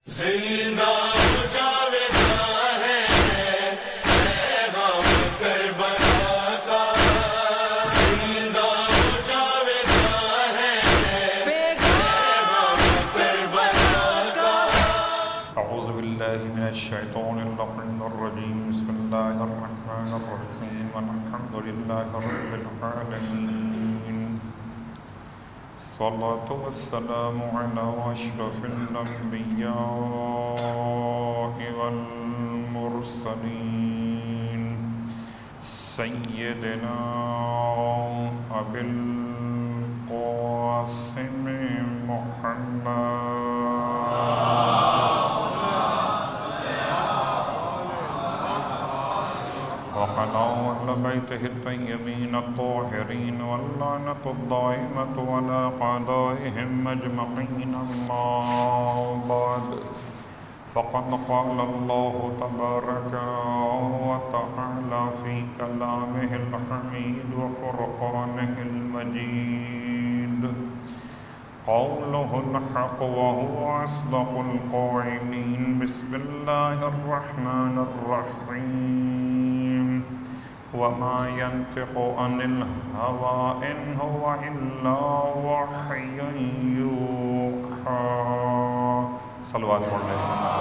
زندہ جاویدہ ہے پیغام کربلا کا، زندہ جاویدہ ہے پیغام کربلا کا۔ اعوذ باللہ من الشیطان اللعین الرجیم، بسم اللہ الرحمن الرحیم، الحمد للہ رب العالمین، الصلاة والسلام علی اشرف الانبیاء والمرسلین، سیدنا ابی القاسم محمد وعلى أهل بيته الطيبين الطاهرين واللعنة الدائمة على أعدائهم أجمعين، أما بعد، فقد قال الله تبارك وتعالى في كلامه الحميد وفرقانه المجيد، قوله الحق وهو أصدق القائلين، بسم الله الرحمن الرحيم، وما ينطق عن الهوى إن هو إلا وحي يوحى۔ صلوات پڑھ لیں۔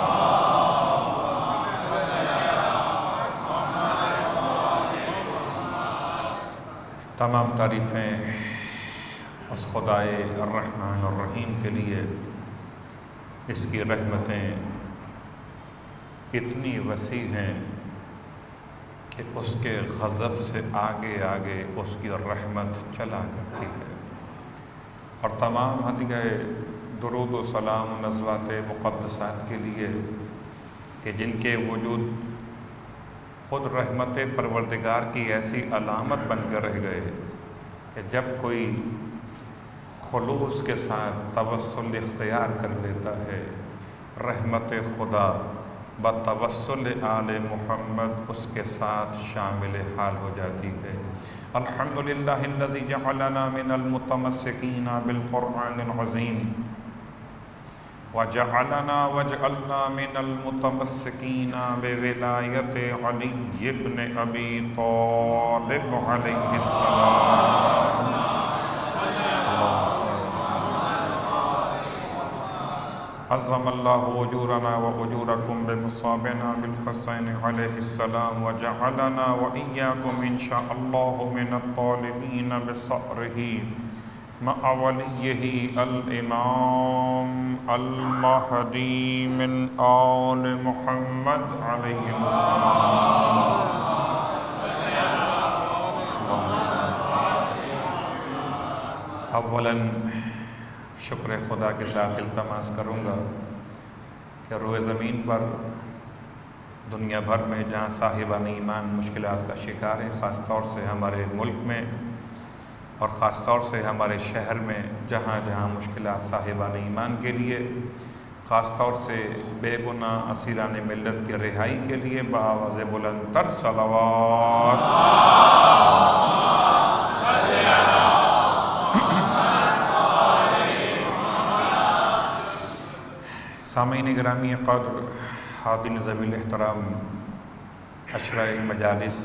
تمام تعریفیں اس خدائے الرحمن الرحیم کے لیے، اس کی رحمتیں اتنی وسیع ہیں کہ اس کے غضب سے آگے آگے اس کی رحمت چلا کرتی ہے، اور تمام ہدیہ درود و سلام نزوات مقدسات کے لیے کہ جن کے وجود خود رحمت پروردگار کی ایسی علامت بن کر رہ گئے کہ جب کوئی خلوص کے ساتھ توسل اختیار کر لیتا ہے، رحمت خدا بتوسل آل محمد اس کے ساتھ شامل حال ہو جاتی ہے۔ الحمدللہ الذی جعلنا من المتمسکین بالقرآن العظیم، وجعلنا من المتمسکین بولایت علی بن ابی طالب علیہ السلام۔ عظم اللہ اجورنا و اجورکم بمصابنا بالحسین علیہ السلام، وجعلنا وإیاکم انشاءاللہ من الطالبین بصقرہ مع ولیہ الامام المہدی من آل محمد علیہ السلام۔ اولاً شکر خدا کے ساتھ التماس کروں گا کہ روئے زمین پر دنیا بھر میں جہاں صاحبان ایمان مشکلات کا شکار ہیں، خاص طور سے ہمارے ملک میں اور خاص طور سے ہمارے شہر میں جہاں جہاں مشکلات صاحبان ایمان کے لیے، خاص طور سے بے گناہ اسیران ملت کی رہائی کے لیے بآواز بلند تر صلوات۔ سامعین گرامی قدر، حاضرین ذوی الاحترام، عشرہ مجالس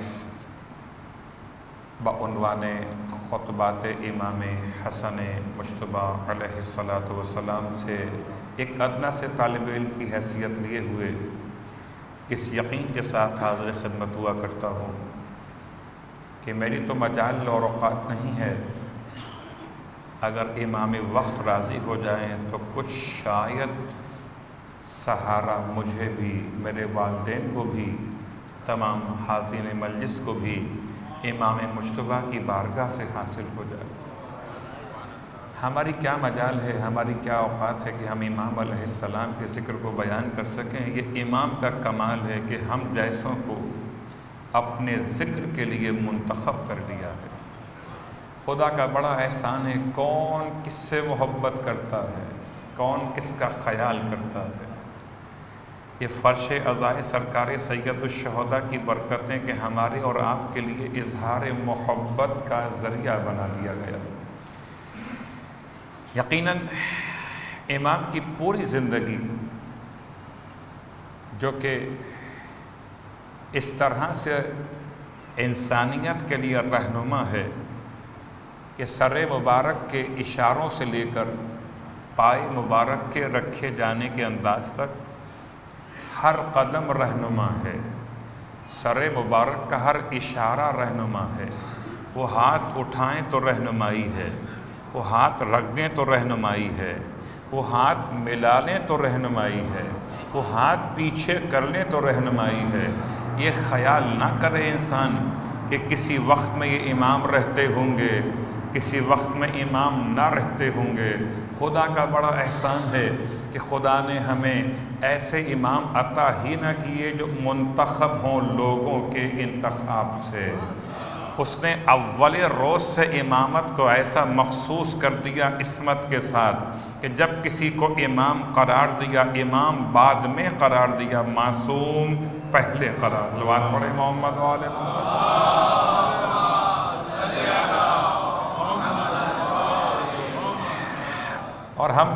بعنوان خطبات امام حسن مجتبیٰ علیہ السلام سے ایک ادنیٰ سے طالب علم کی حیثیت لیے ہوئے اس یقین کے ساتھ حاضر خدمت ہوا کرتا ہوں کہ میری تو مجال اور اوقات نہیں ہے، اگر امام وقت راضی ہو جائیں تو کچھ شاید سہارا مجھے بھی، میرے والدین کو بھی، تمام حاضرین مجلس کو بھی امام مجتبیٰ کی بارگاہ سے حاصل ہو جائے۔ ہماری کیا مجال ہے، ہماری کیا اوقات ہے کہ ہم امام علیہ السلام کے ذکر کو بیان کر سکیں۔ یہ امام کا کمال ہے کہ ہم جیسوں کو اپنے ذکر کے لیے منتخب کر دیا ہے۔ خدا کا بڑا احسان ہے، کون کس سے محبت کرتا ہے، کون کس کا خیال کرتا ہے۔ یہ فرش عزائے سرکار سید الشہداء کی برکتیں کہ ہمارے اور آپ کے لیے اظہار محبت کا ذریعہ بنا دیا گیا۔ یقیناً امام کی پوری زندگی جو کہ اس طرح سے انسانیت کے لیے رہنما ہے کہ سر مبارک کے اشاروں سے لے کر پائے مبارک کے رکھے جانے کے انداز تک ہر قدم رہنما ہے، سر مبارک کا ہر اشارہ رہنما ہے، وہ ہاتھ اٹھائیں تو رہنمائی ہے، وہ ہاتھ رکھ دیں تو رہنمائی ہے، وہ ہاتھ ملا لیں تو رہنمائی ہے، وہ ہاتھ پیچھے کر لیں تو رہنمائی ہے۔ یہ خیال نہ کرے انسان کہ کسی وقت میں یہ امام رہتے ہوں گے، کسی وقت میں امام نہ رہتے ہوں گے۔ خدا کا بڑا احسان ہے کہ خدا نے ہمیں ایسے امام عطا ہی نہ کیے جو منتخب ہوں لوگوں کے انتخاب سے۔ اس نے اول روز سے امامت کو ایسا مخصوص کر دیا عصمت کے ساتھ کہ جب کسی کو امام قرار دیا امام بعد میں قرار دیا، معصوم پہلے قرار۔ صلوات پڑھیں محمد والے محمد۔ اور ہم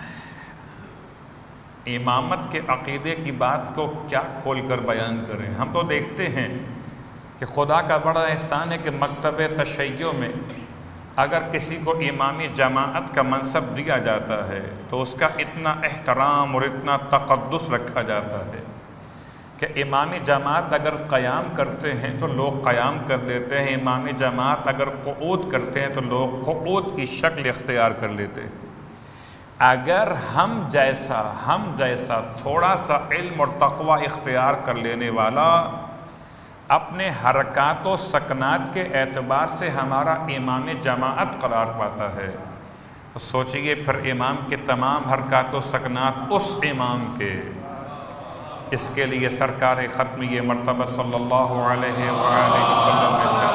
امامت کے عقیدے کی بات کو کیا کھول کر بیان کریں؟ ہم تو دیکھتے ہیں کہ خدا کا بڑا احسان ہے کہ مکتب تشیع میں اگر کسی کو امامی جماعت کا منصب دیا جاتا ہے تو اس کا اتنا احترام اور اتنا تقدس رکھا جاتا ہے کہ امامی جماعت اگر قیام کرتے ہیں تو لوگ قیام کر لیتے ہیں، امامی جماعت اگر قعود کرتے ہیں تو لوگ قعود کی شکل اختیار کر لیتے ہیں۔ اگر ہم جیسا تھوڑا سا علم اور تقوی اختیار کر لینے والا اپنے حرکات و سکنات کے اعتبار سے ہمارا امام جماعت قرار پاتا ہے تو سوچئے پھر امام کے تمام حرکات و سکنات اس امام کے۔ اس کے لیے سرکار ختمیہ مرتبہ صلی اللہ علیہ وآلہ وسلم نے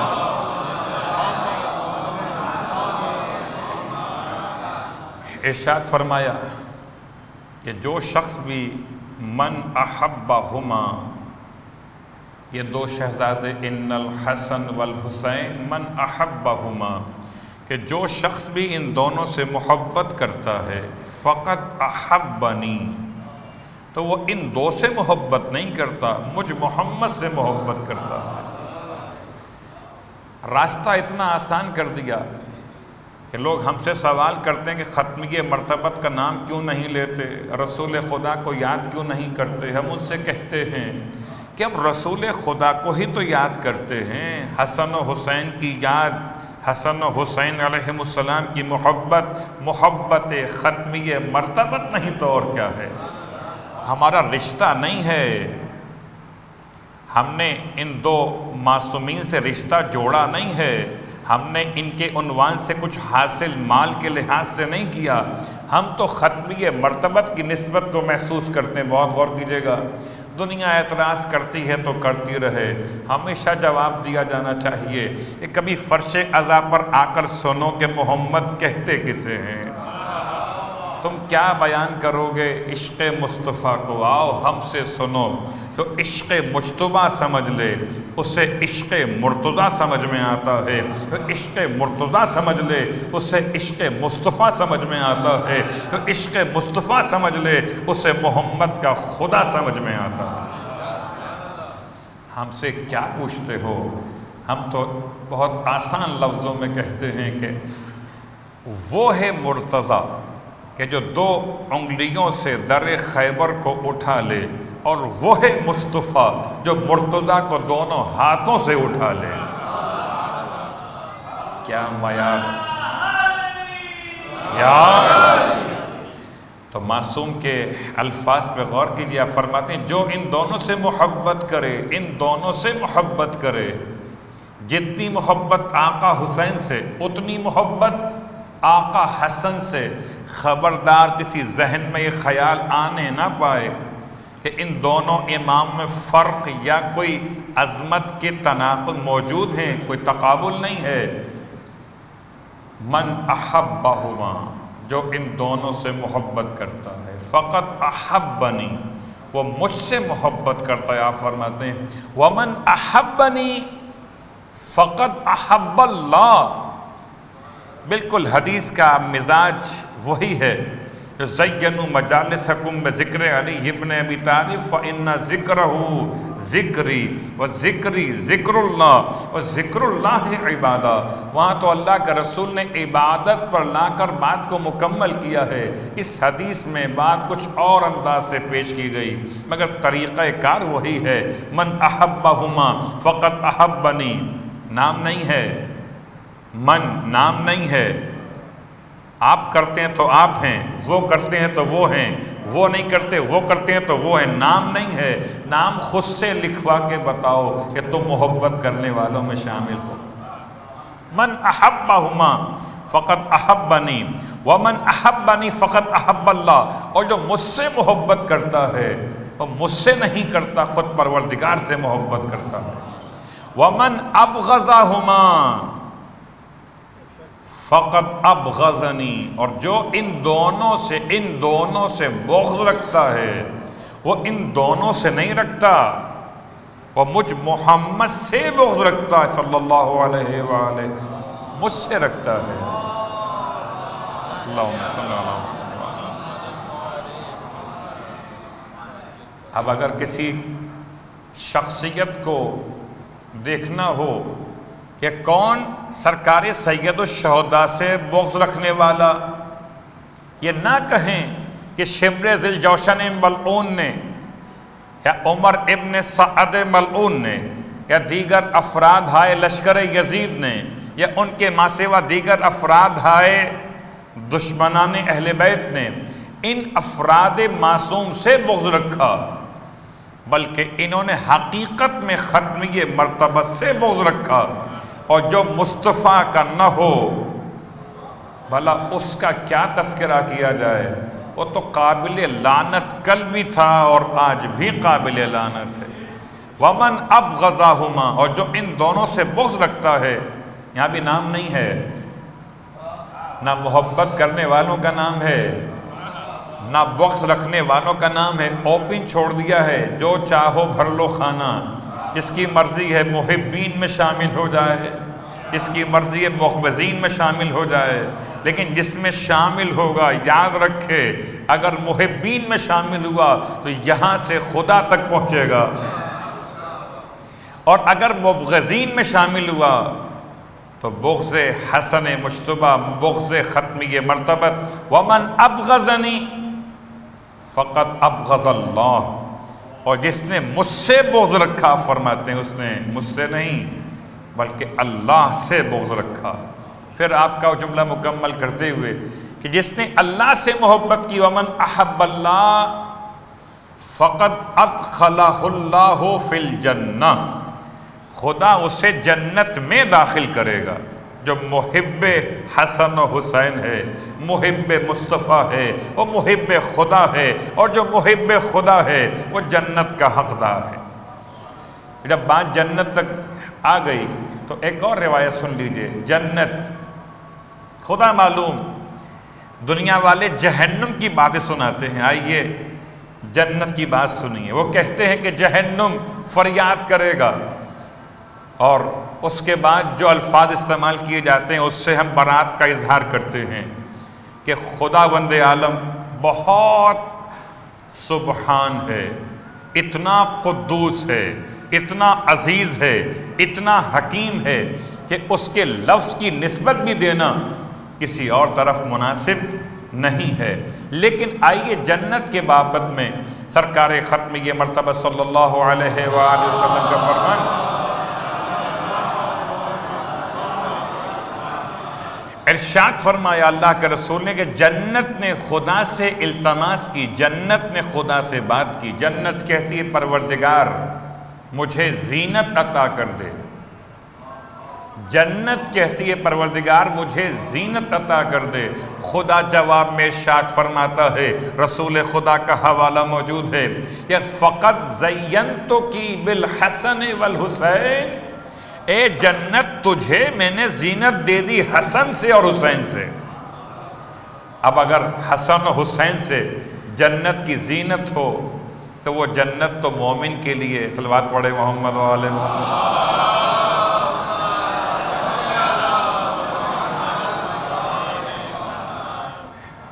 ارشاد فرمایا کہ جو شخص بھی من احبہما، یہ دو شہزادے ان الحسن والحسین من احبہما، کہ جو شخص بھی ان دونوں سے محبت کرتا ہے فقط احبنی، تو وہ ان دو سے محبت نہیں کرتا، مجھ محمد سے محبت کرتا ہے۔ راستہ اتنا آسان کر دیا کہ لوگ ہم سے سوال کرتے ہیں کہ ختمیہ مرتبت کا نام کیوں نہیں لیتے، رسول خدا کو یاد کیوں نہیں کرتے۔ ہم ان سے کہتے ہیں کہ اب رسول خدا کو ہی تو یاد کرتے ہیں، حسن و حسین کی یاد، حسن و حسین علیہ السلام کی محبت ختمیہ مرتبت نہیں تو اور کیا ہے۔ ہمارا رشتہ نہیں ہے، ہم نے ان دو معصومین سے رشتہ جوڑا نہیں ہے، ہم نے ان کے عنوان سے کچھ حاصل مال کے لحاظ سے نہیں کیا، ہم تو ختمیہ مرتبت کی نسبت کو محسوس کرتے ہیں۔ بہت غور کیجیے گا، دنیا اعتراض کرتی ہے تو کرتی رہے، ہمیشہ جواب دیا جانا چاہیے کہ کبھی فرش عزا پر آ کر سنو کہ محمد کہتے کسے ہیں۔ تم کیا بیان کرو گے عشق مصطفیٰ کو، آؤ ہم سے سنو۔ تو عشق مجتبیٰ سمجھ لے اسے عشق مرتضیٰ سمجھ میں آتا ہے، تو عشق مرتضیٰ سمجھ لے اسے عشق مصطفیٰ سمجھ میں آتا ہے، تو عشق مصطفیٰ سمجھ لے اسے محمد کا خدا سمجھ میں آتا ہے۔ ہم سے کیا پوچھتے ہو؟ ہم تو بہت آسان لفظوں میں کہتے ہیں کہ وہ ہے مرتضیٰ کہ جو دو انگلیوں سے در خیبر کو اٹھا لے، اور وہ ہے مصطفیٰ جو مرتضیٰ کو دونوں ہاتھوں سے اٹھا لے۔ کیا معیار یار! تو معصوم کے الفاظ پہ غور کیجیے، آپ فرماتے ہیں جو ان دونوں سے محبت کرے، ان دونوں سے محبت کرے، جتنی محبت آقا حسین سے اتنی محبت آقا حسن سے۔ خبردار کسی ذہن میں یہ خیال آنے نہ پائے کہ ان دونوں امام میں فرق یا کوئی عظمت کے تناقض موجود ہیں، کوئی تقابل نہیں ہے۔ من احبہما، جو ان دونوں سے محبت کرتا ہے، فقط احبنی، وہ مجھ سے محبت کرتا ہے۔ آپ فرماتے ہیں ومن احبنی فقط احب اللہ۔ بالکل حدیث کا مزاج وہی ہے زینوا مجالسکم بذکر علی ابن ابی طالب فإن ذکرہ ذکری و ذکری ذکر اللہ و ذکر اللہ عبادہ. وہاں تو اللہ کے رسول نے عبادت پر لا کر بات کو مکمل کیا ہے. اس حدیث میں بات کچھ اور انداز سے پیش کی گئی مگر طریقہ کار وہی ہے. من احبہما فقط احبنی نام نہیں ہے، من نام نہیں ہے. آپ کرتے ہیں تو آپ ہیں، وہ کرتے ہیں تو وہ ہیں، وہ نہیں کرتے وہ کرتے ہیں تو وہ ہیں. نام نہیں ہے، نام خود سے لکھوا کے بتاؤ کہ تم محبت کرنے والوں میں شامل ہو. من احبہما فقط احبنی ومن احبنی فقط احب اللہ. اور جو مجھ سے محبت کرتا ہے وہ مجھ سے نہیں کرتا، خود پروردگار سے محبت کرتا ہے. ومن ابغضہما فقط ابغضنی. اور جو ان دونوں سے بغض رکھتا ہے وہ ان دونوں سے نہیں رکھتا، وہ مجھ محمد سے بغض رکھتا ہے صلی اللہ علیہ وآلہ، مجھ سے رکھتا ہے. اللہم صلی اللہ علیہ وآلہ. اب اگر کسی شخصیت کو دیکھنا ہو کہ کون سرکار سید الشہداء سے بغض رکھنے والا، یہ نہ کہیں کہ شمر ذی الجوشن ملعون نے یا عمر ابن سعد ملعون نے یا دیگر افراد ہائے لشکر یزید نے یا ان کے ماسوا دیگر افراد ہائے دشمنان اہل بیت نے ان افراد معصوم سے بغض رکھا، بلکہ انہوں نے حقیقت میں ختمی مرتبہ سے بغض رکھا. اور جو مصطفیٰ کا نہ ہو بھلا اس کا کیا تذکرہ کیا جائے. وہ تو قابل لعنت کل بھی تھا اور آج بھی قابل لعنت ہے. ومن ابغضہما. اور جو ان دونوں سے بغض رکھتا ہے، یہاں بھی نام نہیں ہے، نہ محبت کرنے والوں کا نام ہے نہ بغض رکھنے والوں کا نام ہے. اوپن چھوڑ دیا ہے، جو چاہو بھر لو خانہ. اس کی مرضی ہے محبین میں شامل ہو جائے، اس کی مرضی ہے مخبزین میں شامل ہو جائے. لیکن جس میں شامل ہوگا یاد رکھے اگر محبین میں شامل ہوا تو یہاں سے خدا تک پہنچے گا، اور اگر مبغضین میں شامل ہوا تو بغض حسن مجتبی، بغض ختمی مرتبت. ومن ابغضنی فقط ابغض اللہ. اور جس نے مجھ سے بغض رکھا، فرماتے ہیں اس نے مجھ سے نہیں بلکہ اللہ سے بغض رکھا. پھر آپ کا جملہ مکمل کرتے ہوئے کہ جس نے اللہ سے محبت کی، ومن احب اللہ فقط ادخلہ اللہ فی الجنہ. خدا اسے جنت میں داخل کرے گا. جو محب حسن و حسین ہے، محب مصطفیٰ ہے، وہ محب خدا ہے، اور جو محب خدا ہے وہ جنت کا حقدار ہے. جب بات جنت تک آ گئی تو ایک اور روایت سن لیجئے. جنت خدا معلوم دنیا والے جہنم کی باتیں سناتے ہیں، آئیے جنت کی بات سنیے. وہ کہتے ہیں کہ جہنم فریاد کرے گا، اور اس کے بعد جو الفاظ استعمال کیے جاتے ہیں اس سے ہم برات کا اظہار کرتے ہیں کہ خداوند عالم بہت سبحان ہے، اتنا قدوس ہے، اتنا عزیز ہے، اتنا حکیم ہے کہ اس کے لفظ کی نسبت بھی دینا کسی اور طرف مناسب نہیں ہے. لیکن آئیے جنت کے بابت میں سرکار ختمی مرتبہ صلی اللہ علیہ وآلہ وسلم کا فرمان. ارشاد فرمایا اللہ کے رسول نے کہ جنت نے خدا سے التماس کی، جنت نے خدا سے بات کی. جنت کہتی ہے پروردگار مجھے زینت عطا کر دے. جنت کہتی ہے پروردگار مجھے زینت عطا کر دے. خدا جواب میں ارشاد فرماتا ہے، رسول خدا کا حوالہ موجود ہے کہ فقط زینتکی بالحسن والحسین. اے جنت تجھے میں نے زینت دے دی حسن سے اور حسین سے. اب اگر حسن و حسین سے جنت کی زینت ہو تو وہ جنت تو مومن کے لیے. صلوات پڑھے محمد و آل محمد.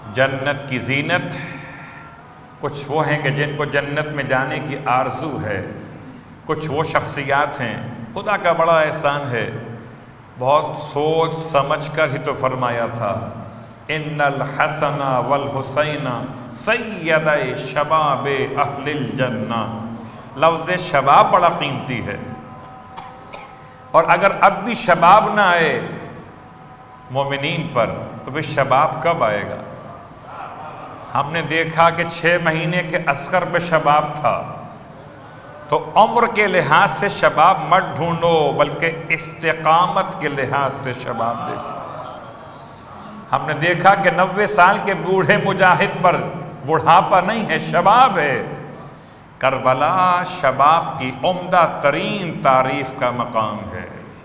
جنت کی زینت، کچھ وہ ہیں کہ جن کو جنت میں جانے کی آرزو ہے، کچھ وہ شخصیات ہیں، خدا کا بڑا احسان ہے، بہت سوچ سمجھ کر ہی تو فرمایا تھا ان الحسن والحسین سیدی شباب اہل الجنہ۔ لفظ شباب بڑا قیمتی ہے، اور اگر اب بھی شباب نہ آئے مومنین پر تو پھر شباب کب آئے گا؟ ہم نے دیکھا کہ 6 مہینے کے اصغر پہ شباب تھا، تو عمر کے لحاظ سے شباب مت ڈھونڈو بلکہ استقامت کے لحاظ سے شباب دیکھو۔ ہم نے دیکھا کہ 90 سال کے بوڑھے مجاہد پر بڑھاپا نہیں ہے، شباب ہے۔ کربلا شباب کی عمدہ ترین تعریف کا مقام ہے۔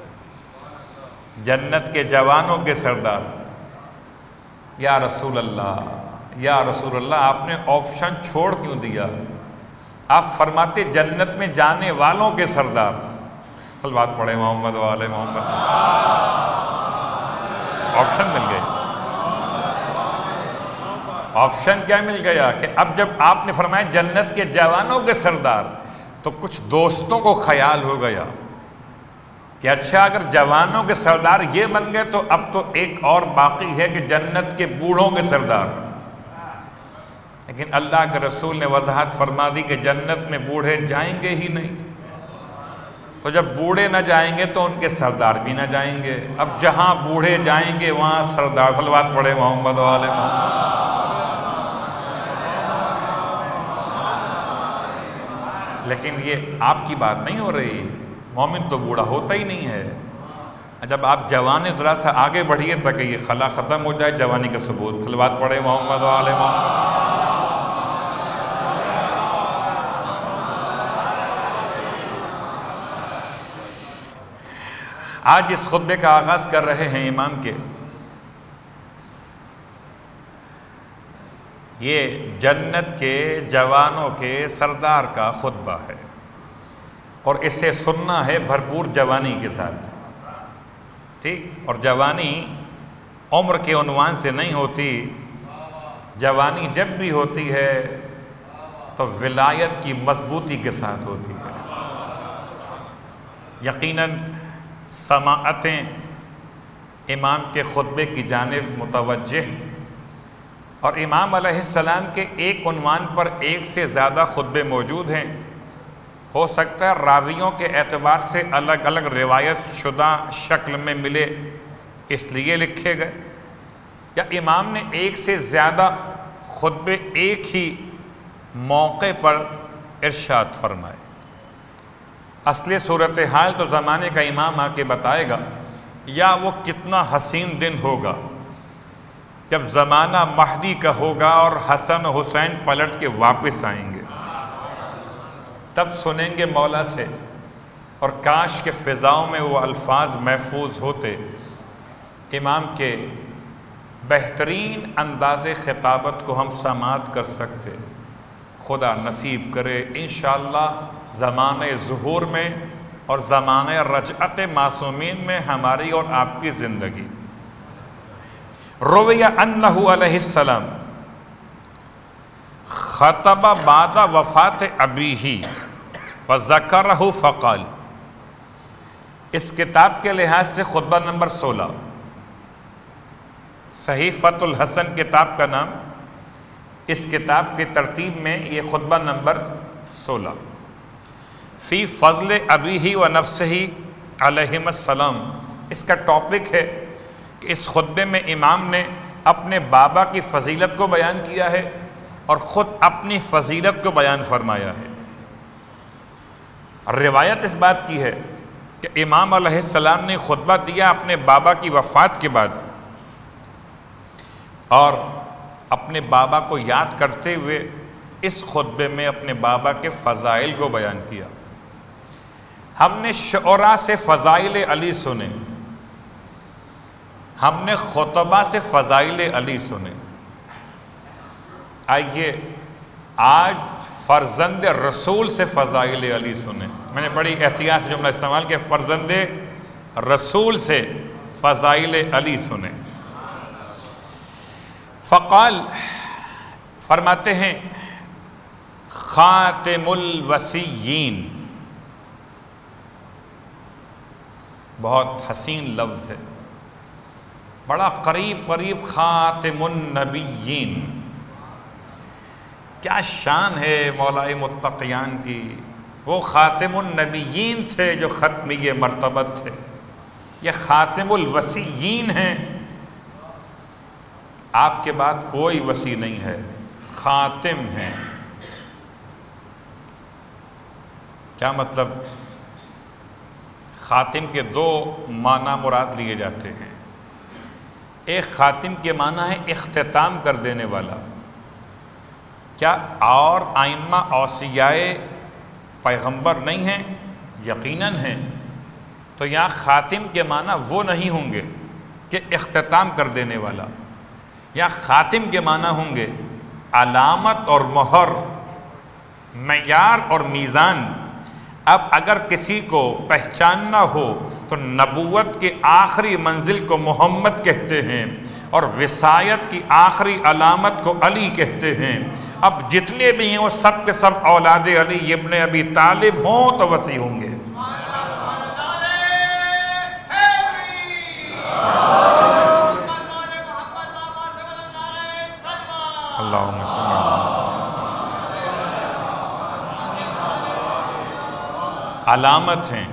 جنت کے جوانوں کے سردار، یا رسول اللہ یا رسول اللہ، آپ نے آپشن چھوڑ کیوں دیا؟ آپ فرماتے جنت میں جانے والوں کے سردار۔ صلوات پڑھے محمد والے محمد۔ آپشن مل گئے۔ آپشن کیا مل گیا کہ اب جب آپ نے فرمایا جنت کے جوانوں کے سردار، تو کچھ دوستوں کو خیال ہو گیا کہ اچھا اگر جوانوں کے سردار یہ بن گئے تو اب تو ایک اور باقی ہے کہ جنت کے بوڑھوں کے سردار۔ لیکن اللہ کے رسول نے وضاحت فرما دی کہ جنت میں بوڑھے جائیں گے ہی نہیں، تو جب بوڑھے نہ جائیں گے تو ان کے سردار بھی نہ جائیں گے۔ اب جہاں بوڑھے جائیں گے وہاں سردار۔ صلوات پڑھے محمد والے محمد۔ لیکن یہ آپ کی بات نہیں ہو رہی، مومن تو بوڑھا ہوتا ہی نہیں ہے۔ جب آپ جوان ذرا سا آگے بڑھیے تاکہ یہ خلا ختم ہو جائے جوانی کا ثبوت۔ صلوات پڑھے محمد والے محمد۔ آج اس خطبے کا آغاز کر رہے ہیں امام کے، یہ جنت کے جوانوں کے سردار کا خطبہ ہے، اور اسے سننا ہے بھرپور جوانی کے ساتھ، ٹھیک؟ اور جوانی عمر کے عنوان سے نہیں ہوتی، جوانی جب بھی ہوتی ہے تو ولایت کی مضبوطی کے ساتھ ہوتی ہے۔ یقیناً سماعتیں امام کے خطبے کی جانب متوجہ، اور امام علیہ السلام کے ایک عنوان پر ایک سے زیادہ خطبے موجود ہیں۔ ہو سکتا ہے راویوں کے اعتبار سے الگ الگ روایت شدہ شکل میں ملے، اس لیے لکھے گئے، یا امام نے ایک سے زیادہ خطبے ایک ہی موقع پر ارشاد فرمائے۔ اصل صورتحال تو زمانے کا امام آ کے بتائے گا، یا وہ کتنا حسین دن ہوگا جب زمانہ مہدی کا ہوگا اور حسن و حسین پلٹ کے واپس آئیں گے، تب سنیں گے مولا سے، اور کاش کے فضاؤں میں وہ الفاظ محفوظ ہوتے۔ امام کے بہترین انداز خطابت کو ہم سماعت کر سکتے۔ خدا نصیب کرے انشاءاللہ زمانہ ظہور میں اور زمانہ رجعت معصومین میں ہماری اور آپ کی زندگی۔ روی انہ علیہ السلام خطب بعد وفات ابیہ وذکرہ فقال۔ اس کتاب کے لحاظ سے خطبہ نمبر 16، صحیفۃ الحسن کتاب کا نام، اس کتاب کی ترتیب میں یہ خطبہ نمبر 16، فی فضل ابیہ و نفسہ علیہم السلام۔ اس کا ٹاپک ہے کہ اس خطبے میں امام نے اپنے بابا کی فضیلت کو بیان کیا ہے اور خود اپنی فضیلت کو بیان فرمایا ہے۔ روایت اس بات کی ہے کہ امام علیہ السلام نے خطبہ دیا اپنے بابا کی وفات کے بعد، اور اپنے بابا کو یاد کرتے ہوئے اس خطبے میں اپنے بابا کے فضائل کو بیان کیا۔ ہم نے شعراء سے فضائل علی سنے، ہم نے خطبہ سے فضائل علی سنے، آئیے آج فرزند رسول سے فضائل علی سنیں۔ میں نے بڑی احتیاط سے جملہ استعمال کیا، فرزند رسول سے فضائل علی سنیں۔ فقال فرماتے ہیں خاتم الوصیین، بہت حسین لفظ ہے، بڑا قریب قریب، خاتم النبیین، کیا شان ہے مولائے متقیان کی، وہ خاتم النبیین تھے جو ختمی مرتبت تھے، یہ خاتم الوصیین ہیں، آپ کے بعد کوئی وصی نہیں ہے، خاتم ہیں۔ کیا مطلب؟ خاتم کے دو معنی مراد لیے جاتے ہیں، ایک خاتم کے معنی ہے اختتام کر دینے والا، کیا اور ائمہ اوصیاء پیغمبر نہیں ہیں؟ یقیناً ہیں، تو یہاں خاتم کے معنی وہ نہیں ہوں گے کہ اختتام کر دینے والا، یا خاتم کے معنی ہوں گے علامت اور مہر، معیار اور میزان۔ اب اگر کسی کو پہچاننا ہو تو نبوت کے آخری منزل کو محمد کہتے ہیں اور وصایت کی آخری علامت کو علی کہتے ہیں۔ اب جتنے بھی ہیں وہ سب کے سب اولاد علی ابن ابی طالب ہوں تو وصی ہوں گے۔ اللہم صل علی علامت ہیں،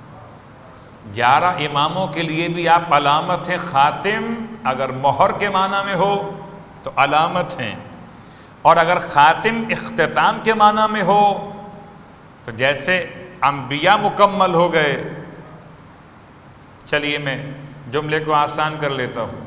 11 اماموں کے لیے بھی آپ علامت ہیں، خاتم اگر مہر کے معنی میں ہو تو علامت ہیں، اور اگر خاتم اختتام کے معنی میں ہو تو جیسے انبیاء مکمل ہو گئے۔ چلیے میں جملے کو آسان کر لیتا ہوں،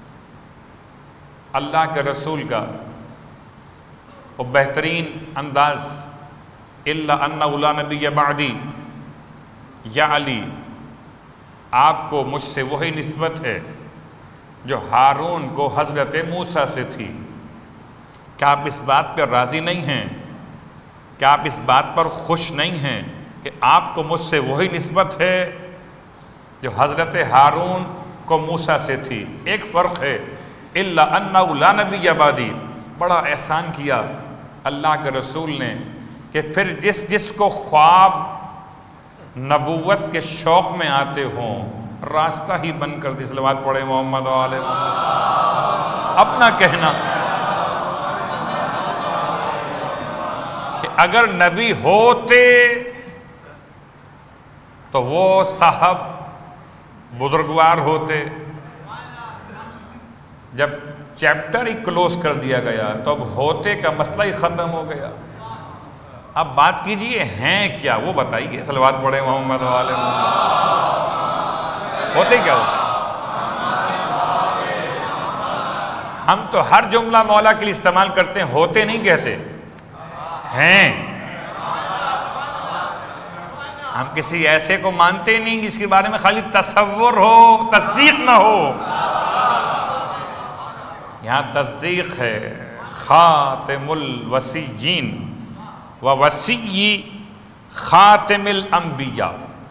اللہ کے رسول کا وہ بہترین انداز، الا انہ لا نبی بعدی، یا علی، آپ کو مجھ سے وہی نسبت ہے جو ہارون کو حضرت موسیٰ سے تھی۔ کیا آپ اس بات پر راضی نہیں ہیں؟ کیا آپ اس بات پر خوش نہیں ہیں کہ آپ کو مجھ سے وہی نسبت ہے جو حضرت ہارون کو موسیٰ سے تھی؟ ایک فرق ہے، الا انہ لا نبی بعدی، بڑا احسان کیا اللہ کے رسول نے کہ پھر جس کو خواب نبوت کے شوق میں آتے ہوں راستہ ہی بند کر دی۔ صلوات پڑھے محمد و آل محمد۔ اپنا کہنا کہ اگر نبی ہوتے تو وہ صاحب بزرگوار ہوتے، جب چیپٹر ہی کلوز کر دیا گیا تو اب ہوتے کا مسئلہ ہی ختم ہو گیا۔ اب بات کیجئے ہیں کیا وہ بتائیے۔ صلوات پڑھے محمد و آل محمد۔ ہوتے کیا ہوتے؟ ہم تو ہر جملہ مولا کے لیے استعمال کرتے ہیں، ہوتے نہیں کہتے، ہیں۔ ہم کسی ایسے کو مانتے نہیں جس کے بارے میں خالی تصور ہو، تصدیق نہ ہو۔ یہاں تصدیق ہے، خاتم الوصیین ووصی خاتم الانبیاء،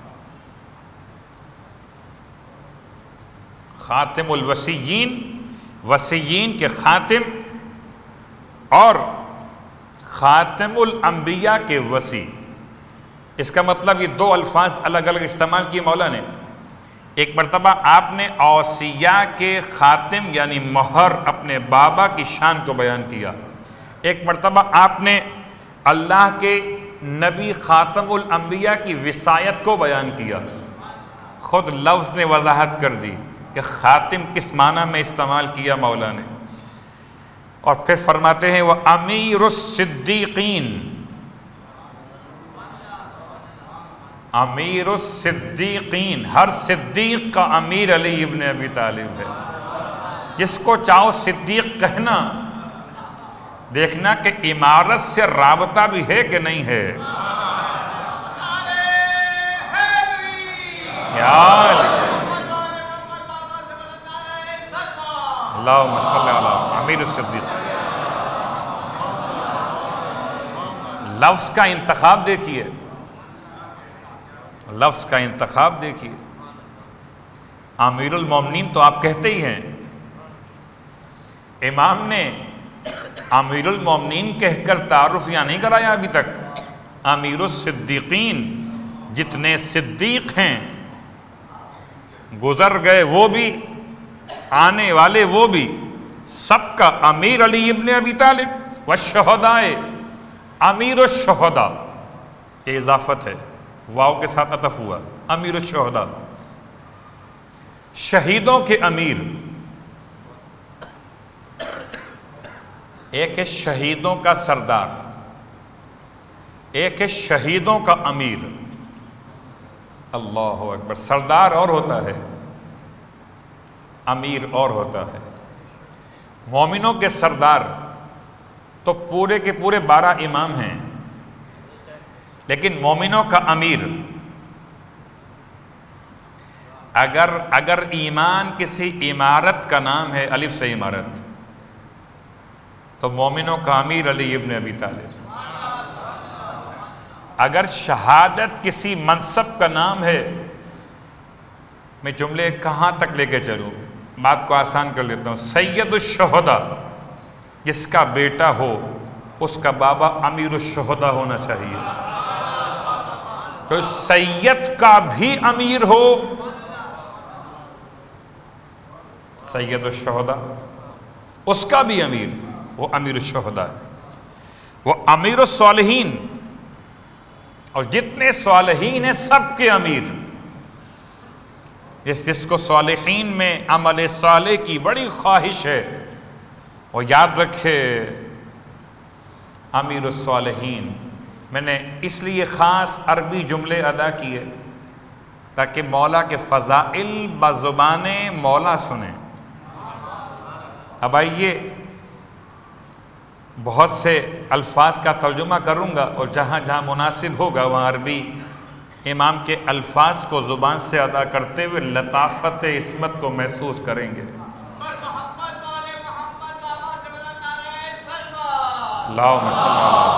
خاتم الوصیین، وصیین کے خاتم، اور خاتم الانبیاء کے وصی۔ اس کا مطلب یہ دو الفاظ الگ الگ استعمال کیے مولا نے۔ ایک مرتبہ آپ نے اوصیاء کے خاتم یعنی مہر اپنے بابا کی شان کو بیان کیا، ایک مرتبہ آپ نے اللہ کے نبی خاتم الانبیاء کی وصایت کو بیان کیا۔ خود لفظ نے وضاحت کر دی کہ خاتم کس معنی میں استعمال کیا مولا نے، اور پھر فرماتے ہیں وہ امیر الصدیقین، امیر الصدیقین، ہر صدیق کا امیر علی ابن ابی طالب ہے۔ جس کو چاہو صدیق کہنا، دیکھنا کہ امارت سے رابطہ بھی ہے کہ نہیں ہے۔ اللہم صلی علی امیر الصدیق۔ لفظ کا انتخاب دیکھیے، لفظ کا انتخاب دیکھیے۔ امیر المومنین تو آپ کہتے ہی ہیں، امام نے امیر المومنین کہہ کر تعارف یا نہیں کرایا ابھی تک. امیر الصدیقین، جتنے صدیق ہیں، گزر گئے وہ بھی، آنے والے وہ بھی، سب کا امیر علی ابن ابی طالب. والشہداء، امیر الشہداء، یہ اضافت ہے، واو کے ساتھ عطف ہوا، امیر الشہداء، شہیدوں کے امیر. ایک ہے شہیدوں کا سردار، ایک ہے شہیدوں کا امیر. اللہ اکبر. سردار اور ہوتا ہے، امیر اور ہوتا ہے. مومنوں کے سردار تو پورے کے پورے 12 امام ہیں، لیکن مومنوں کا امیر، اگر ایمان کسی عمارت کا نام ہے، الف سے عمارت، تو مومنوں کا امیر علی ابن ابی طالب. اگر شہادت کسی منصب کا نام ہے، میں جملے کہاں تک لے کے چلوں، بات کو آسان کر لیتا ہوں. سید الشہداء، جس کا بیٹا ہو اس کا بابا امیر الشہداء ہونا چاہیے. تو سید کا بھی امیر ہو، سید الشہداء، اس کا بھی امیر، وہ امیر الشہداء. وہ امیر الصالحین، اور جتنے صالحین ہیں سب کے امیر. جس کو صالحین میں عمل صالح کی بڑی خواہش ہے، وہ یاد رکھے امیر الصالحین. میں نے اس لیے خاص عربی جملے ادا کیے تاکہ مولا کے فضائل بزبان مولا سنیں. اب آئیے بہت سے الفاظ کا ترجمہ کروں گا، اور جہاں جہاں مناسب ہوگا وہاں عربی امام کے الفاظ کو زبان سے ادا کرتے ہوئے لطافت عصمت کو محسوس کریں گے. اللہم صل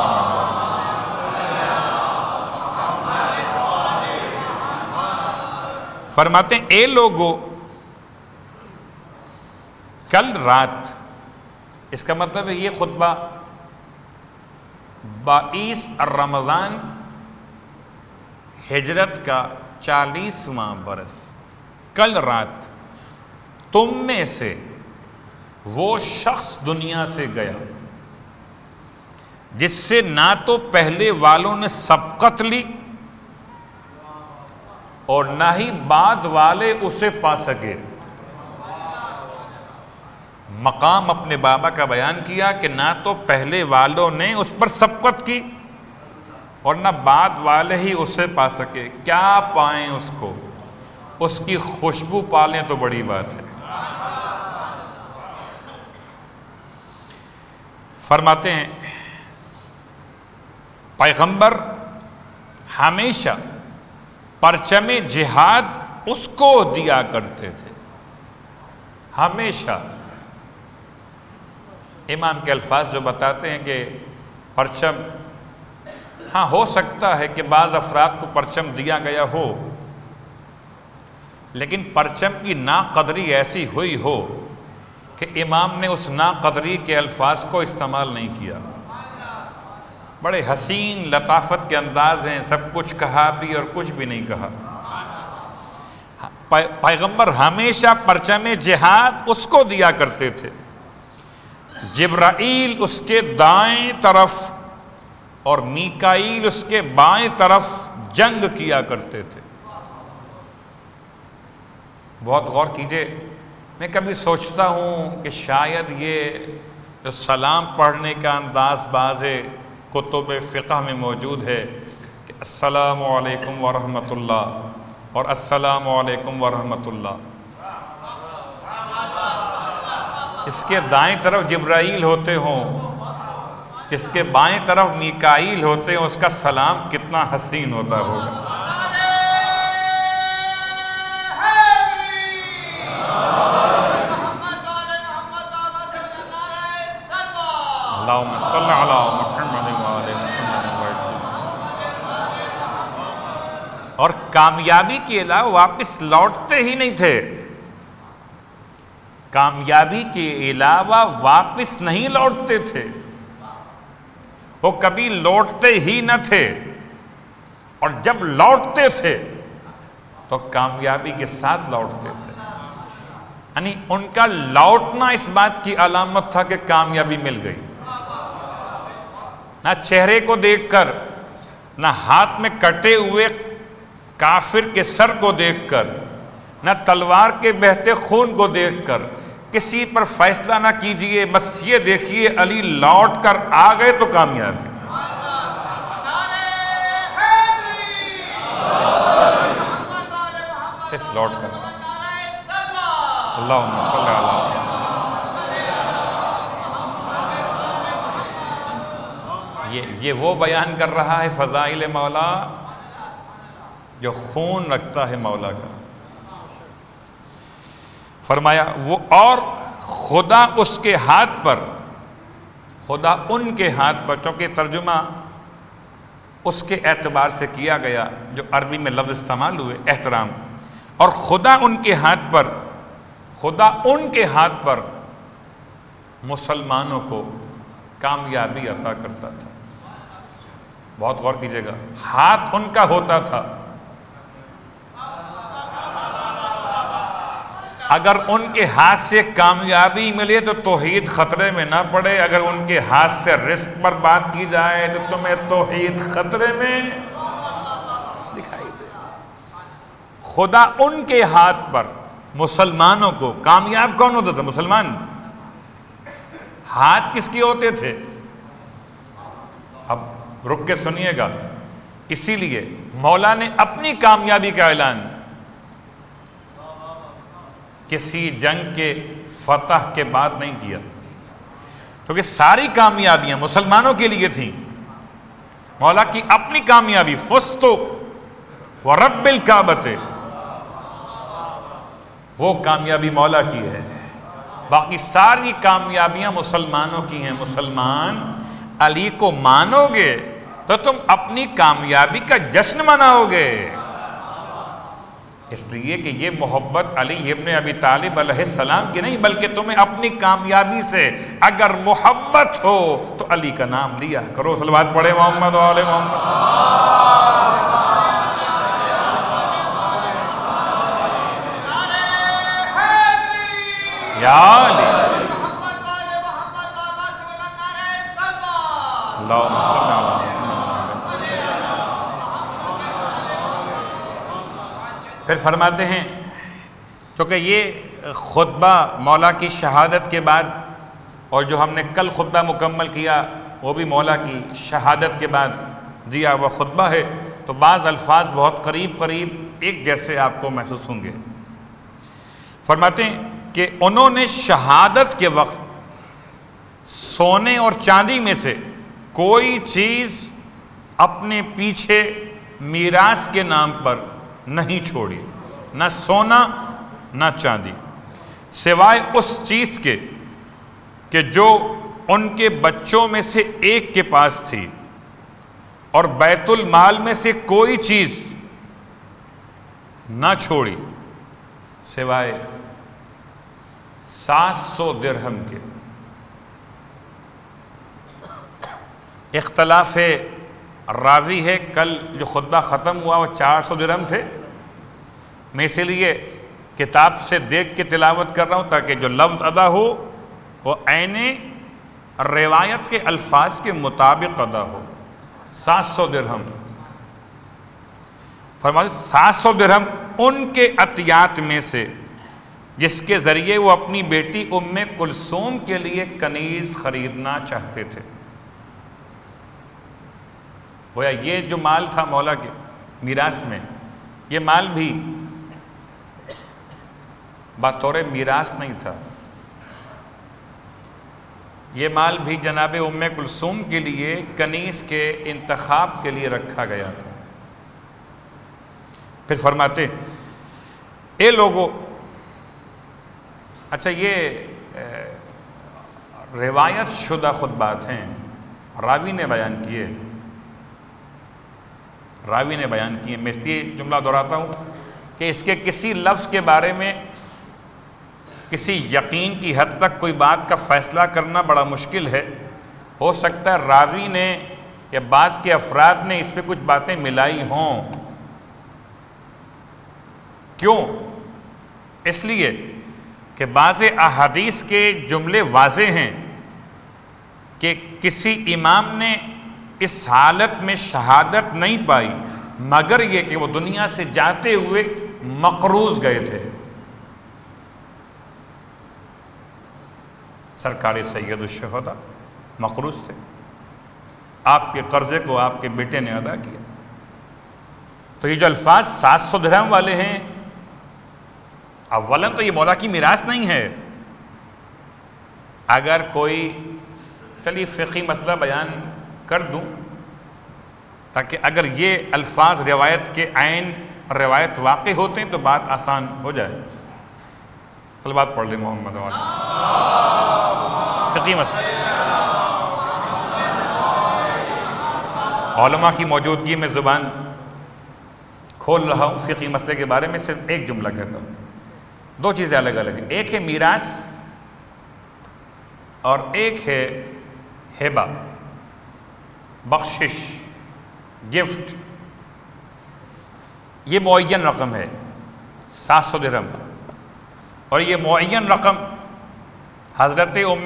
علی محمد. فرماتے ہیں اے لوگو، کل رات، اس کا مطلب ہے یہ خطبہ 22 رمضان ہجرت کا 40واں برس. کل رات تم میں سے وہ شخص دنیا سے گیا جس سے نہ تو پہلے والوں نے سبقت لی اور نہ ہی بعد والے اسے پا سکے. مقام اپنے بابا کا بیان کیا کہ نہ تو پہلے والوں نے اس پر سبقت کی اور نہ بعد والے ہی اسے پا سکے. کیا پائیں اس کو، اس کی خوشبو پالیں تو بڑی بات ہے. فرماتے ہیں پیغمبر ہمیشہ پرچم جہاد اس کو دیا کرتے تھے، ہمیشہ. امام کے الفاظ جو بتاتے ہیں کہ پرچم، ہاں ہو سکتا ہے کہ بعض افراد کو پرچم دیا گیا ہو، لیکن پرچم کی ناقدری ایسی ہوئی ہو کہ امام نے اس ناقدری کے الفاظ کو استعمال نہیں کیا. بڑے حسین لطافت کے انداز ہیں، سب کچھ کہا بھی اور کچھ بھی نہیں کہا. پیغمبر ہمیشہ پرچم جہاد اس کو دیا کرتے تھے. جبرائیل اس کے دائیں طرف اور میکائیل اس کے بائیں طرف جنگ کیا کرتے تھے. بہت غور کیجئے، میں کبھی سوچتا ہوں کہ شاید یہ جو سلام پڑھنے کا انداز بعض کتب فقہ میں موجود ہے کہ السلام علیکم ورحمۃ اللہ اور السلام علیکم ورحمۃ اللہ، اس کے دائیں طرف جبرائیل ہوتے ہوں، اس کے بائیں طرف میکائیل ہوتے ہیں، اس کا سلام کتنا حسین ہوتا ہوگا. اللہم صل علی محمد وآل محمد. اور کامیابی کے علاوہ واپس لوٹتے ہی نہیں تھے. کامیابی کے علاوہ واپس نہیں لوٹتے تھے، وہ کبھی لوٹتے ہی نہ تھے، اور جب لوٹتے تھے تو کامیابی کے ساتھ لوٹتے تھے۔ یعنی ان کا لوٹنا اس بات کی علامت تھا کہ کامیابی مل گئی، نہ چہرے کو دیکھ کر، نہ ہاتھ میں کٹے ہوئے کافر کے سر کو دیکھ کر، نہ تلوار کے بہتے خون کو دیکھ کر کسی پر فیصلہ نہ کیجئے، بس یہ دیکھیے علی لوٹ کر آ گئے تو کامیابی۔ صرف لوٹ کر، اللہم صلی علی یہ وہ بیان کر رہا ہے فضائل مولا جو خون رکھتا ہے مولا کا۔ فرمایا وہ اور خدا اس کے ہاتھ پر، خدا ان کے ہاتھ پر، چونکہ ترجمہ اس کے اعتبار سے کیا گیا جو عربی میں لفظ استعمال ہوئے احترام، اور خدا ان کے ہاتھ پر، خدا ان کے ہاتھ پر مسلمانوں کو کامیابی عطا کرتا تھا۔ بہت غور کیجئے گا، ہاتھ ان کا ہوتا تھا، اگر ان کے ہاتھ سے کامیابی ملے تو توحید خطرے میں نہ پڑے، اگر ان کے ہاتھ سے رزق پر بات کی جائے تو تمہیں توحید خطرے میں دکھائی دے۔ خدا ان کے ہاتھ پر مسلمانوں کو کامیاب کون ہوتا تھا؟ مسلمان۔ ہاتھ کس کے ہوتے تھے؟ اب رک کے سنیے گا، اسی لیے مولا نے اپنی کامیابی کا اعلان کسی جنگ کے فتح کے بعد نہیں کیا، کیونکہ ساری کامیابیاں مسلمانوں کے لیے تھیں۔ مولا کی اپنی کامیابی فزت ورب الکعبۃ، وہ کامیابی مولا کی ہے، باقی ساری کامیابیاں مسلمانوں کی ہیں۔ مسلمان علی کو مانو گے تو تم اپنی کامیابی کا جشن مناؤ گے، اس لیے کہ یہ محبت علی ابن ابی طالب علیہ السلام کی نہیں، بلکہ تمہیں اپنی کامیابی سے اگر محبت ہو تو علی کا نام لیا کرو۔ صلوات پڑھے محمد و آل محمد۔ یا علی اللہم صلی علی پھر فرماتے ہیں، کیونکہ یہ خطبہ مولا کی شہادت کے بعد، اور جو ہم نے کل خطبہ مکمل کیا وہ بھی مولا کی شہادت کے بعد دیا ہوا خطبہ ہے، تو بعض الفاظ بہت قریب قریب ایک جیسے آپ کو محسوس ہوں گے۔ فرماتے ہیں کہ انہوں نے شہادت کے وقت سونے اور چاندی میں سے کوئی چیز اپنے پیچھے میراث کے نام پر نہیں چھوڑی، نہ سونا نہ چاندی، سوائے اس چیز کے کہ جو ان کے بچوں میں سے ایک کے پاس تھی، اور بیت المال میں سے کوئی چیز نہ چھوڑی سوائے 700 درہم کے۔ اختلاف راوی ہے، کل جو خطبہ ختم ہوا وہ 400 درہم تھے، میں اسی لیے کتاب سے دیکھ کے تلاوت کر رہا ہوں تاکہ جو لفظ ادا ہو وہ عین روایت کے الفاظ کے مطابق ادا ہو۔ 700 درہم فرماتے، 700 درہم ان کے عطیات میں سے جس کے ذریعے وہ اپنی بیٹی ام کلثوم کے لیے کنیز خریدنا چاہتے تھے۔ گویا یہ جو مال تھا مولا کے میراث میں، یہ مال بھی بطور میراث نہیں تھا، یہ مال بھی جناب ام کلثوم کے لیے کنیز کے انتخاب کے لیے رکھا گیا تھا۔ پھر فرماتے، اے لوگوں، اچھا یہ روایت شدہ خطبات ہیں، راوی نے بیان کیے، میں اس لیے جملہ دہراتا ہوں کہ اس کے کسی لفظ کے بارے میں کسی یقین کی حد تک کوئی بات کا فیصلہ کرنا بڑا مشکل ہے. ہو سکتا ہے راوی نے یا بات کے افراد نے اس پہ کچھ باتیں ملائی ہوں. کیوں؟ اس لیے کہ بعض احادیث کے جملے واضح ہیں کہ کسی امام نے اس حالت میں شہادت نہیں پائی مگر یہ کہ وہ دنیا سے جاتے ہوئے مقروض گئے تھے. سرکار سید الشہداء مقروض تھے، آپ کے قرضے کو آپ کے بیٹے نے ادا کیا. تو یہ جو الفاظ 700 درہم والے ہیں، اولاً تو یہ مولا کی میراث نہیں ہے. اگر کوئی چلیے فقہی مسئلہ بیان کر دوں تاکہ اگر یہ الفاظ روایت کے عین روایت واقع ہوتے ہیں تو بات آسان ہو جائے. بات پڑھ لیں محمد والا فقہی مسئلہ. علماء کی موجودگی میں زبان کھول رہا ہوں. فقہی مسئلے کے بارے میں صرف ایک جملہ کہتا ہوں. دو چیزیں الگ الگ ہیں. ایک ہے میراث اور ایک ہے ہبہ، بخشش، گفٹ. یہ معین رقم ہے 700 درہم، اور یہ معین رقم حضرت ام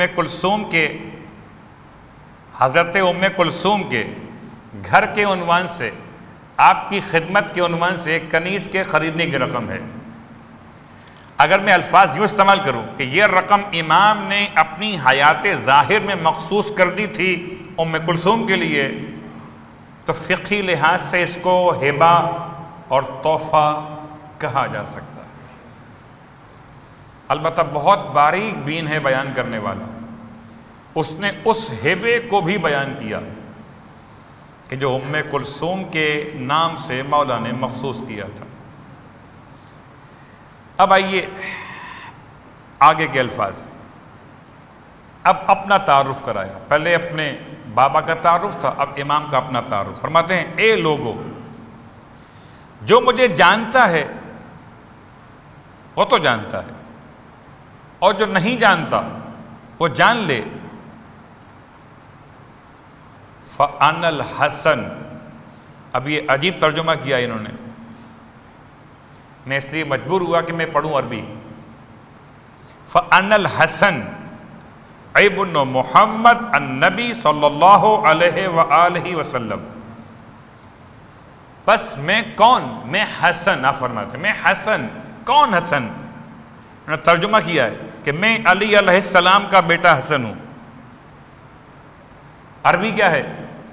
کلثوم کے گھر کے عنوان سے، آپ کی خدمت کے عنوان سے ایک کنیز کے خریدنے کی رقم ہے. اگر میں الفاظ یوں استعمال کروں کہ یہ رقم امام نے اپنی حیات ظاہر میں مخصوص کر دی تھی ام کلثوم کے لیے، تو فقہی لحاظ سے اس کو ہبہ اور تحفہ کہا جا سکتا ہے. البتہ بہت باریک بین ہے بیان کرنے والا. اس نے اس ہبے کو بھی بیان کیا کہ جو ام کلثوم کے نام سے مولا نے مخصوص کیا تھا. اب آئیے آگے کے الفاظ. اب اپنا تعارف کرایا. پہلے اپنے بابا کا تعارف تھا، اب امام کا اپنا تعارف. فرماتے ہیں اے لوگو، جو مجھے جانتا ہے وہ تو جانتا ہے، اور جو نہیں جانتا وہ جان لے. فَأَنَا الْحَسَنُ. اب یہ عجیب ترجمہ کیا انہوں نے، میں اس لیے مجبور ہوا کہ میں پڑھوں عربی. فَأَنَا الْحَسَنُ ابن محمد النبی صلی اللہ علیہ وآلہ وسلم. بس میں کون؟ میں حسن. آپ فرماتے ہیں میں حسن. کون حسن؟ انہوں نے ترجمہ کیا ہے کہ میں علی علیہ السلام کا بیٹا حسن ہوں. عربی کیا ہے؟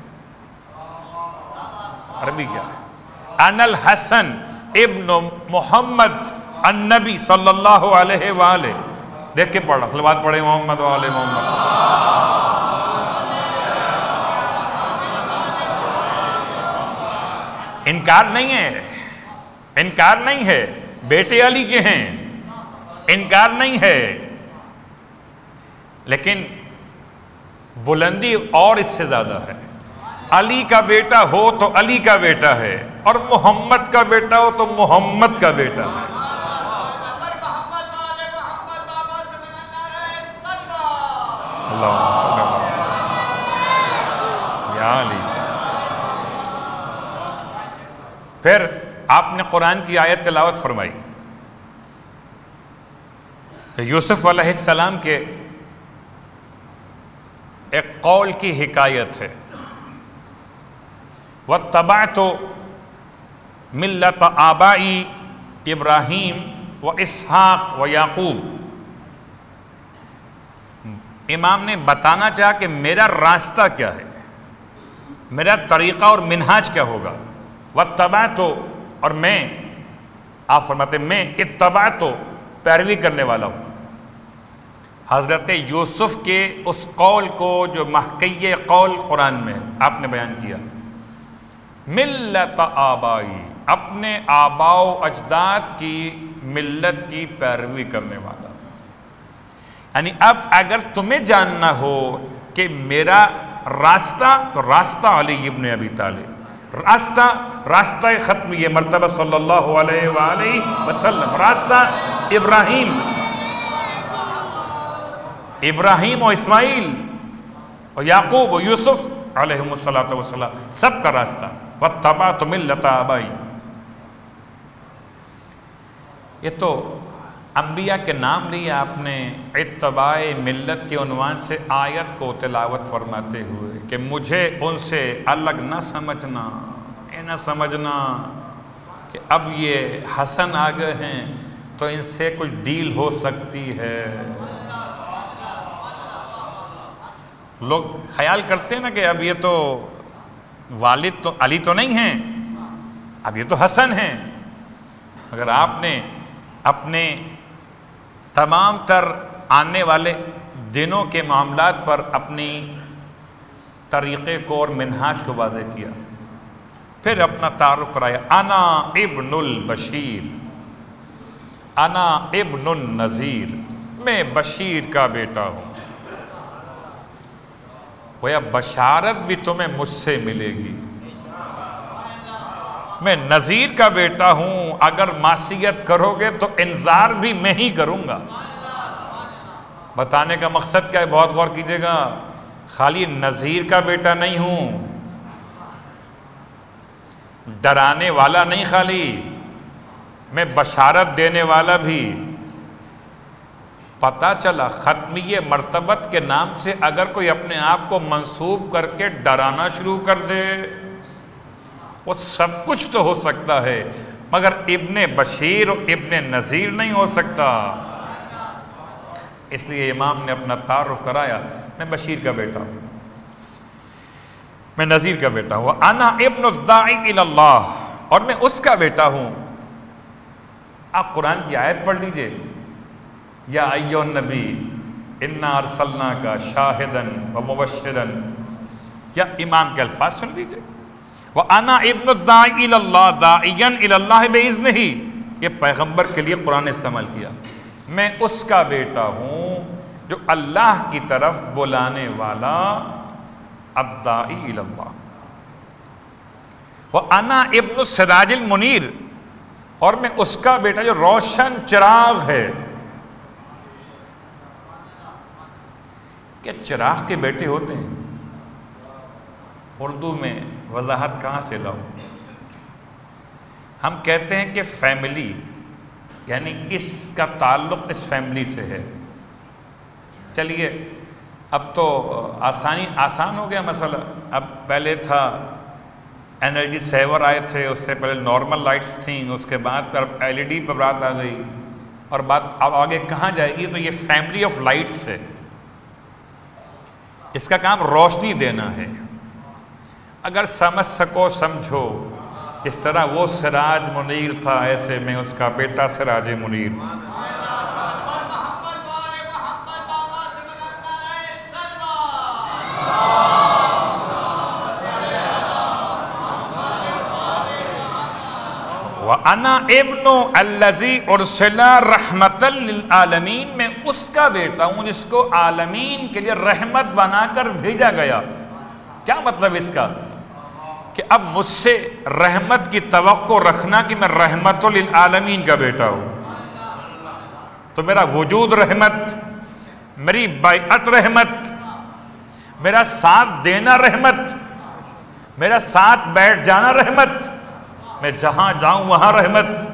عربی کیا ہے؟ انا الحسن ابن محمد النبی صلی اللہ علیہ وآلہ. دیکھ کے پڑھ رہا، بات پڑھے محمد وآلہ محمد. انکار نہیں ہے، انکار نہیں ہے، بیٹے علی کے ہیں، انکار نہیں ہے، لیکن بلندی اور اس سے زیادہ ہے. علی کا بیٹا ہو تو علی کا بیٹا ہے، اور محمد کا بیٹا ہو تو محمد کا بیٹا ہے. اللہم صلی اللہ یا علی. پھر آپ نے قرآن کی آیت تلاوت فرمائی. یوسف علیہ السلام کے ایک قول کی حکایت ہے. وَاتَّبَعْتُ مِلَّةَ آبَاءِ ابراہیم واسحاق ویعقوب. امام نے بتانا چاہا کہ میرا راستہ کیا ہے، میرا طریقہ اور منہاج کیا ہوگا. وَاتَّبَعْتُ، اور میں، آپ فرماتے ہیں میں اتبعت، پیروی کرنے والا ہوں. حضرت یوسف کے اس قول کو جو محکی قول قرآن میں آپ نے بیان کیا، ملت آبائی، اپنے آباء و اجداد کی ملت کی پیروی کرنے والا. یعنی اب اگر تمہیں جاننا ہو کہ میرا راستہ، تو راستہ علی ابن ابی طالب، راستہ ختم یہ مرتبہ صلی اللہ علیہ وآلہ وسلم، راستہ ابراہیم. ابراہیم و اسماعیل اور یعقوب و یوسف علیہم الصلاۃ والسلام سب کا راستہ، واتبعت ملۃ آبائی. یہ تو انبیاء کے نام لیے آپ نے اتباع ملت کے عنوان سے آیت کو تلاوت فرماتے ہوئے کہ مجھے ان سے الگ نہ سمجھنا، یہ نہ سمجھنا کہ اب یہ حسن آ گئے ہیں تو ان سے کچھ ڈیل ہو سکتی ہے. لوگ خیال کرتے ہیں نا کہ اب یہ تو والد تو علی تو نہیں ہیں، اب یہ تو حسن ہیں. اگر آپ نے اپنے تمام تر آنے والے دنوں کے معاملات پر اپنی طریقے کو اور منہاج کو واضح کیا، پھر اپنا تعارف کرایا، انا ابن البشیر، انا ابن النذیر، میں بشیر کا بیٹا ہوں. گویا بشارت بھی تمہیں مجھ سے ملے گی. میں نذیر کا بیٹا ہوں، اگر معصیت کرو گے تو انذار بھی میں ہی کروں گا. بتانے کا مقصد کیا ہے؟ بہت غور کیجئے گا. خالی نذیر کا بیٹا نہیں ہوں، ڈرانے والا نہیں، خالی میں بشارت دینے والا بھی. پتہ چلا ختمیہ مرتبت کے نام سے اگر کوئی اپنے آپ کو منسوب کر کے ڈرانا شروع کر دے، وہ سب کچھ تو ہو سکتا ہے مگر ابن بشیر اور ابن نذیر نہیں ہو سکتا. اس لیے امام نے اپنا تعارف کرایا، میں بشیر کا بیٹا ہوں، میں نذیر کا بیٹا ہوں. انا ابن الداعی الی اللہ، اور میں اس کا بیٹا ہوں. آپ قرآن کی آیت پڑھ لیجئے، یا ایھا النبی انا ارسلناک شاہدا ومبشرا، یا امام کے الفاظ سن لیجئے، وَأَنَا ابن الدَّاعِي إِلَى اللَّهِ دَاعِيًا إِلَى اللَّهِ بِإِذْنِهِ. یہ پیغمبر کے لیے قرآن استعمال کیا. میں اس کا بیٹا ہوں جو اللہ کی طرف بلانے والا، الداعی إِلَى اللَّهِ. وَأَنَا ابن السِّرَاجِ الْمُنِيرِ، اور میں اس کا بیٹا جو روشن چراغ ہے. کیا چراغ کے بیٹے ہوتے ہیں؟ اردو میں وضاحت کہاں سے لاؤ؟ ہم کہتے ہیں کہ فیملی، یعنی اس کا تعلق اس فیملی سے ہے. چلیے اب تو آسان ہو گیا مسئلہ. اب پہلے تھا انرجی سیور آئے تھے، اس سے پہلے نارمل لائٹس تھیں، اس کے بعد پھر LED پر بات آ گئی، اور بات اب آگے کہاں جائے گی؟ تو یہ فیملی آف لائٹس ہے. اس کا کام روشنی دینا ہے. اگر سمجھ سکو سمجھو. اس طرح وہ سراج منیر تھا، ایسے میں اس کا بیٹا سراج منیر. وَأَنَا ابْنُ الَّذِي أُرْسِلَ رَحْمَةً لِلْعَالَمِينَ، میں اس کا بیٹا ہوں جس کو عالمین کے لیے رحمت بنا کر بھیجا گیا. کیا مطلب اس کا؟ کہ اب مجھ سے رحمت کی توقع رکھنا کہ میں رحمت للعالمین کا بیٹا ہوں، تو میرا وجود رحمت، میری بیعت رحمت، میرا ساتھ دینا رحمت، میرا ساتھ بیٹھ جانا رحمت، میں جہاں جاؤں وہاں رحمت،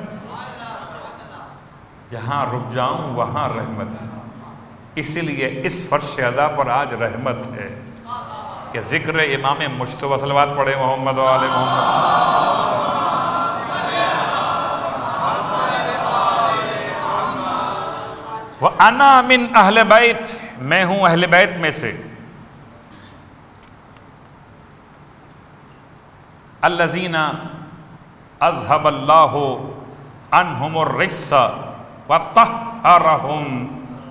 جہاں رک جاؤں وہاں رحمت. اسی لیے اس فرش ادا پر آج رحمت ہے کہ ذکر امام مجتبی، صلوات پڑھے محمد و آل محمد. وَأَنَا مِنْ أَهْلِ بَيْتِ، میں ہوں اہل بیت میں سے. الَّذِينَ أَذْهَبَ اللَّهُ عَنْهُمُ الرِّجْسَ وَطَهَّرَهُمْ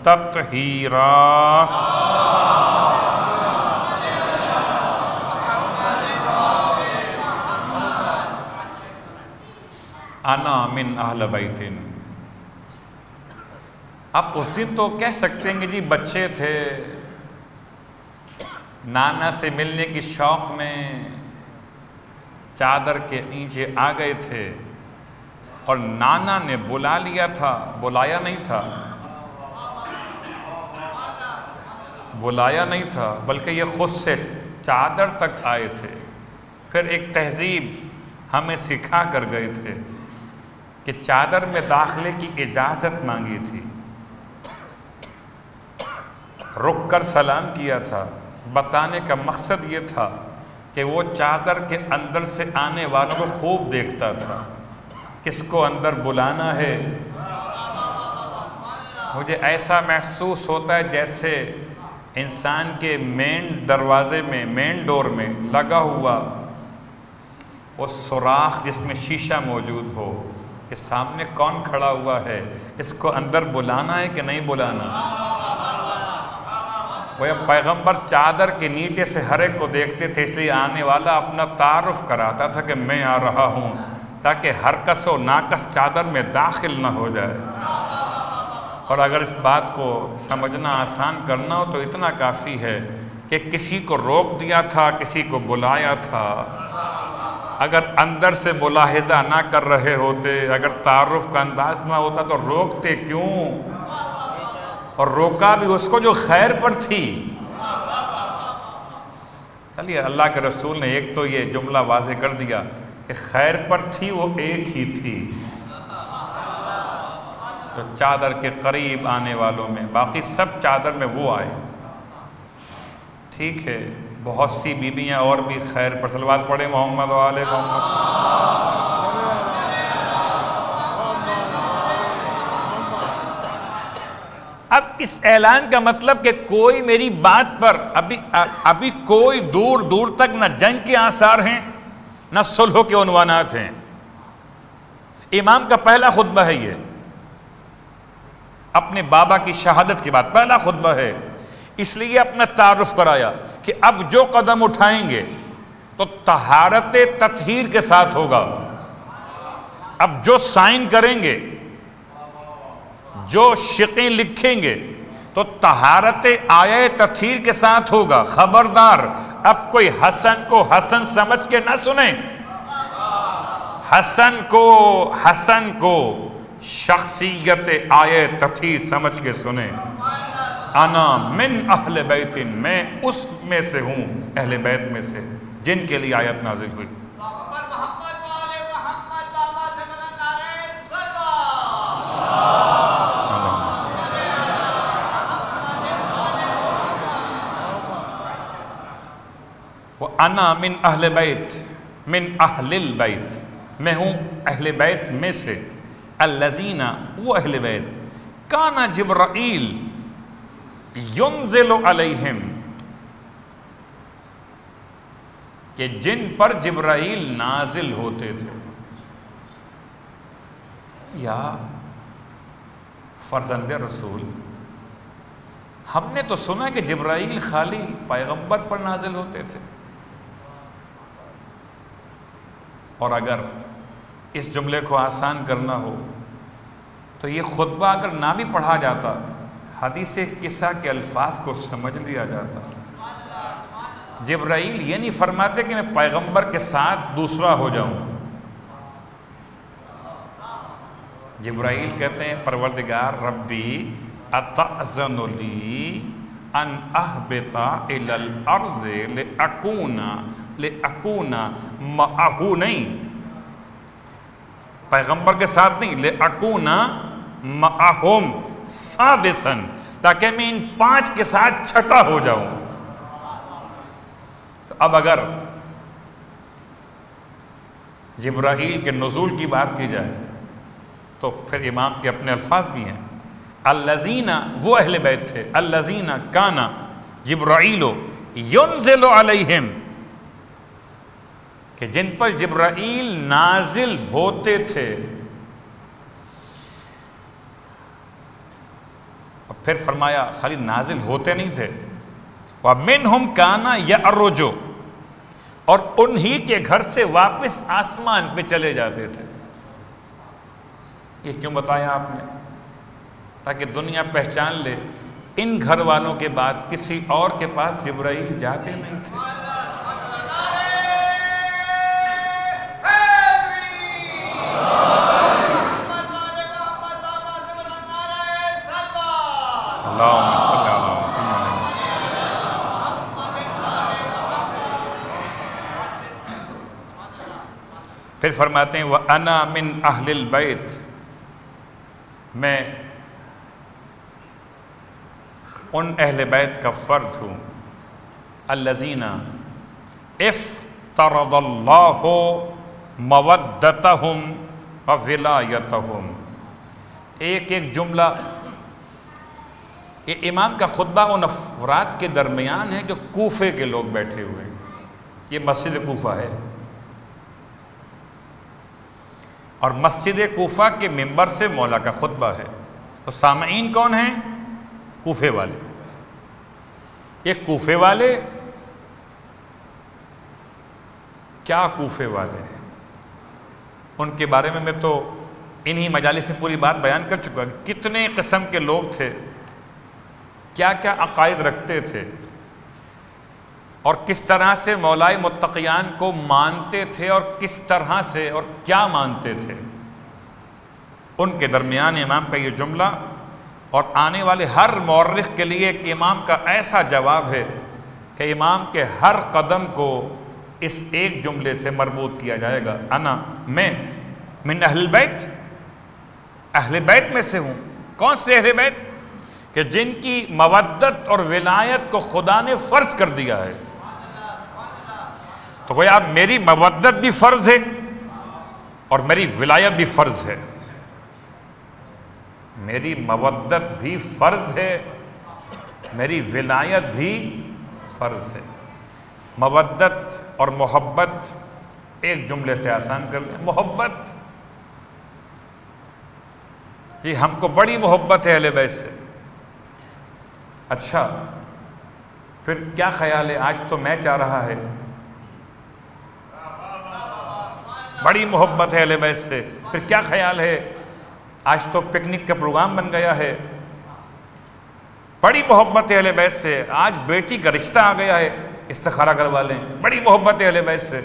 تَطْهِيرًا. انا من اہل بیت. اب اس دن تو کہہ سکتے ہیں کہ جی بچے تھے، نانا سے ملنے کی شوق میں چادر کے نیچے آ گئے تھے اور نانا نے بلا لیا تھا، بلایا نہیں تھا. بلایا نہیں تھا بلکہ یہ خود سے چادر تک آئے تھے، پھر ایک تہذیب ہمیں سکھا کر گئے تھے کہ چادر میں داخلے کی اجازت مانگی تھی، رک کر سلام کیا تھا۔ بتانے کا مقصد یہ تھا کہ وہ چادر کے اندر سے آنے والوں کو خوب دیکھتا تھا، کس کو اندر بلانا ہے۔ مجھے ایسا محسوس ہوتا ہے جیسے انسان کے مین دروازے میں، مین ڈور میں لگا ہوا وہ سوراخ جس میں شیشہ موجود ہو کہ سامنے کون کھڑا ہوا ہے، اس کو اندر بلانا ہے کہ نہیں بلانا۔ وہ پیغمبر چادر کے نیچے سے ہر ایک کو دیکھتے تھے، اس لیے آنے والا اپنا تعارف کراتا تھا کہ میں آ رہا ہوں، تاکہ ہر کس و ناکس چادر میں داخل نہ ہو جائے۔ اور اگر اس بات کو سمجھنا آسان کرنا ہو تو اتنا کافی ہے کہ کسی کو روک دیا تھا، کسی کو بلایا تھا۔ اگر اندر سے ملاحظہ نہ کر رہے ہوتے، اگر تعارف کا انداز نہ ہوتا تو روکتے کیوں؟ اور روکا بھی اس کو جو خیر پر تھی۔ چلیے اللہ کے رسول نے ایک تو یہ جملہ واضح کر دیا کہ خیر پر تھی، وہ ایک ہی تھی جو چادر کے قریب آنے والوں میں، باقی سب چادر میں وہ آئے۔ ٹھیک ہے، بہت سی بیویاں اور بھی خیر پر، صلوات پڑھیں محمد و آل محمد۔ اب اس اعلان کا مطلب کہ کوئی میری بات پر ابھی کوئی دور دور تک نہ جنگ کے آثار ہیں نہ صلح کے عنوانات ہیں۔ امام کا پہلا خطبہ ہے، یہ اپنے بابا کی شہادت کے بعد پہلا خطبہ ہے، اس لیے اپنا تعارف کرایا کہ اب جو قدم اٹھائیں گے تو طہارت تطہیر کے ساتھ ہوگا، اب جو سائن کریں گے، جو شقیں لکھیں گے تو طہارت آیہ تطہیر کے ساتھ ہوگا۔ خبردار اب کوئی حسن کو حسن سمجھ کے نہ سنیں، حسن کو شخصیت آیہ تطہیر سمجھ کے سنیں۔ انا من اہل بیت، میں اس میں سے ہوں، اہل بیت میں سے جن کے لیے آیت نازل ہوئی۔ انا من اہل بیت، من اہل البیت، میں ہوں اہل بیت میں سے، الذین، وہ اہل بیت، کانا جبرائیل ینزل علیہم، کہ جن پر جبرائیل نازل ہوتے تھے۔ یا فرزند رسول، ہم نے تو سنا کہ جبرائیل خالی پیغمبر پر نازل ہوتے تھے، اور اگر اس جملے کو آسان کرنا ہو تو یہ خطبہ اگر نہ بھی پڑھا جاتا، حدیث قصہ کے الفاظ کو سمجھ لیا جاتا۔ جبرائیل یہ نہیں فرماتے کہ میں پیغمبر کے ساتھ دوسرا ہو جاؤں، جبرائیل کہتے ہیں پروردگار ربی اتأذن لی ان اہبط الی الارض لأکون معہو، نہیں پیغمبر کے ساتھ نہیں، لأکون معہم سادسا، تاکہ میں ان 5 کے ساتھ چھٹا ہو جاؤں۔ تو اب اگر جبرائیل کے نزول کی بات کی جائے تو پھر امام کے اپنے الفاظ بھی ہیں، الذین، وہ اہل بیت تھے، الذین کانا جبرائیل ینزل علیہم، کہ جن پر جبرائیل نازل ہوتے تھے۔ اور پھر فرمایا خالی نازل ہوتے نہیں تھے، وَمِنْهُمْ كَانَ يَعْرُجُ، اور انہی کے گھر سے واپس آسمان پہ چلے جاتے تھے۔ یہ کیوں بتایا آپ نے؟ تاکہ دنیا پہچان لے ان گھر والوں کے بعد کسی اور کے پاس جبرائیل جاتے نہیں تھے۔ اللہم صلی اللہ علیہ وسلم۔ پھر فرماتے ہیں وَأَنَا مِنْ أَهْلِ الْبَيْتِ، میں ان اہل بیت کا فرد ہوں الذین افترض اللہ مودتہم وولایتہم۔ ایک ایک جملہ، یہ امام کا خطبہ ان افراد کے درمیان ہے جو کوفے کے لوگ بیٹھے ہوئے ہیں، یہ مسجد کوفہ ہے، اور مسجد کوفہ کے ممبر سے مولا کا خطبہ ہے، تو سامعین کون ہیں؟ کوفے والے۔ یہ کوفے والے کیا کوفے والے ہیں، ان کے بارے میں تو انہی مجالس میں پوری بات بیان کر چکا کہ کتنے قسم کے لوگ تھے، کیا کیا عقائد رکھتے تھے، اور کس طرح سے مولائے متقیان کو مانتے تھے، اور کس طرح سے اور کیا مانتے تھے۔ ان کے درمیان امام کا یہ جملہ اور آنے والے ہر مورخ کے لیے ایک امام کا ایسا جواب ہے کہ امام کے ہر قدم کو اس ایک جملے سے مربوط کیا جائے گا، انا، میں، من اہل بیت، اہل بیت میں سے ہوں۔ کون سے اہل بیت؟ کہ جن کی مودت اور ولایت کو خدا نے فرض کر دیا ہے۔ تو گویا اب میری مودت بھی فرض ہے اور میری ولایت بھی فرض ہے، میری مودت بھی فرض ہے، میری ولایت بھی فرض ہے۔ مودت اور محبت ایک جملے سے آسان کر لیں، محبت، یہ ہم کو بڑی محبت ہے اہل بیت سے۔ اچھا پھر کیا خیال ہے، آج تو میچ آ رہا ہے، بڑی محبت ہے اہل بیت سے، پھر کیا خیال ہے، آج تو پکنک کا پروگرام بن گیا ہے، بڑی محبت ہے اہل بیت سے، آج بیٹی کا رشتہ آ گیا ہے، استخارہ کروا لیں، بڑی محبت ہے اہل بیت سے۔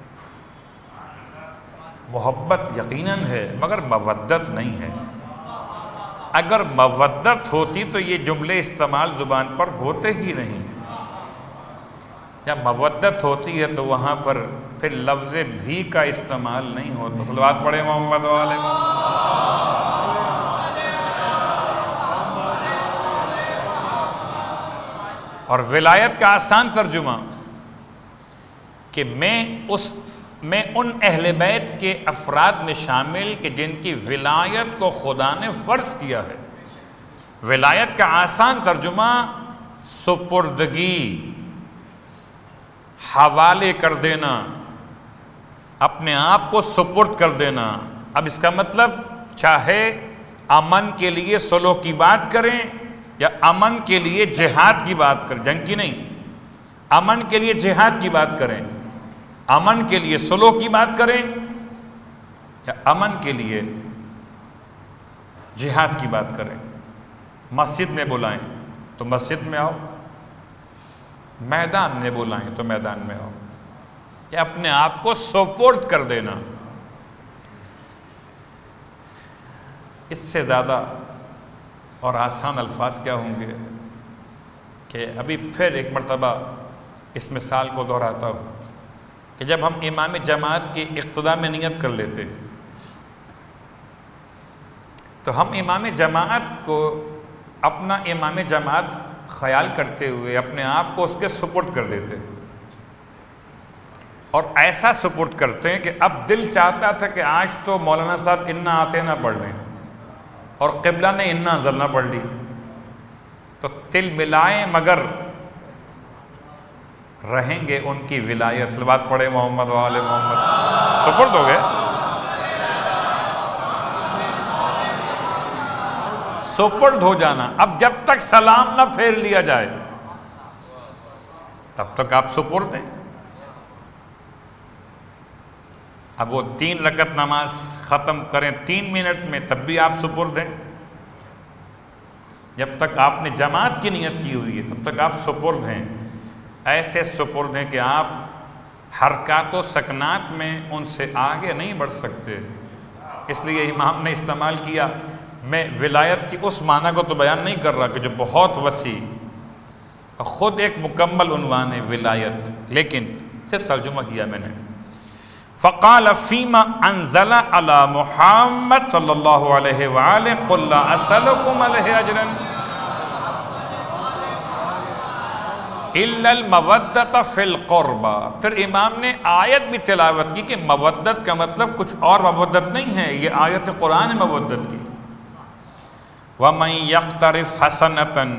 محبت یقیناً ہے مگر مودت نہیں ہے۔ اگر مودت ہوتی تو یہ جملے استعمال زبان پر ہوتے ہی نہیں۔ جب مودت ہوتی ہے تو وہاں پر پھر لفظ بھی کا استعمال نہیں ہوتا۔ صلوات پڑھے محمد والے محمد۔ اور ولایت کا آسان ترجمہ کہ میں ان اہل بیت کے افراد میں شامل کہ جن کی ولایت کو خدا نے فرض کیا ہے۔ ولایت کا آسان ترجمہ سپردگی، حوالے کر دینا، اپنے آپ کو سپرد کر دینا۔ اب اس کا مطلب چاہے امن کے لیے صلح کی بات کریں یا امن کے لیے جہاد کی بات کریں، جنگ کی نہیں، امن کے لیے جہاد کی بات کریں، امن کے لیے صلح کی بات کریں یا امن کے لیے جہاد کی بات کریں۔ مسجد میں بلائیں تو مسجد میں آؤ، میدان میں بلائیں تو میدان میں آؤ، کہ اپنے آپ کو سپرد کر دینا۔ اس سے زیادہ اور آسان الفاظ کیا ہوں گے کہ ابھی پھر ایک مرتبہ اس مثال کو دہراتا ہوں کہ جب ہم امام جماعت کی اقتداء میں نیت کر لیتے تو ہم امام جماعت کو اپنا امام جماعت خیال کرتے ہوئے اپنے آپ کو اس کے سپرد کر دیتے، اور ایسا سپرد کرتے ہیں کہ اب دل چاہتا تھا کہ آج تو مولانا صاحب انا آتے نہ پڑھ لیں اور قبلہ نے انا انزلنا پڑھ لی، تو دل ملائیں مگر رہیں گے ان کی ولایت۔ صلوات پڑھے محمد وآل محمد۔ سپرد ہو گئے، سپرد ہو جانا۔ اب جب تک سلام نہ پھیر لیا جائے تب تک آپ سپرد ہیں۔ اب وہ 3 رکعت نماز ختم کریں 3 منٹ میں تب بھی آپ سپرد ہیں۔ جب تک آپ نے جماعت کی نیت کی ہوئی ہے تب تک آپ سپرد ہیں۔ ایسے سپرد ہیں کہ آپ حرکات و سکنات میں ان سے آگے نہیں بڑھ سکتے۔ اس لیے امام نے استعمال کیا، میں ولایت کی اس معنی کو تو بیان نہیں کر رہا کہ جو بہت وسیع، خود ایک مکمل عنوان ہے ولایت، لیکن سے ترجمہ کیا میں نے فقال فیما انزل علی محمد صلی اللہ علیہ وآلہ قل لا اسألکم علیہ اجرا الا المودۃ فی القربى. پھر امام نے آیت بھی تلاوت کی کہ مودت کا مطلب کچھ اور مودت نہیں ہے، یہ آیت قرآن مودت کی. وَمَن يَقْتَرِفْ حَسَنَةً،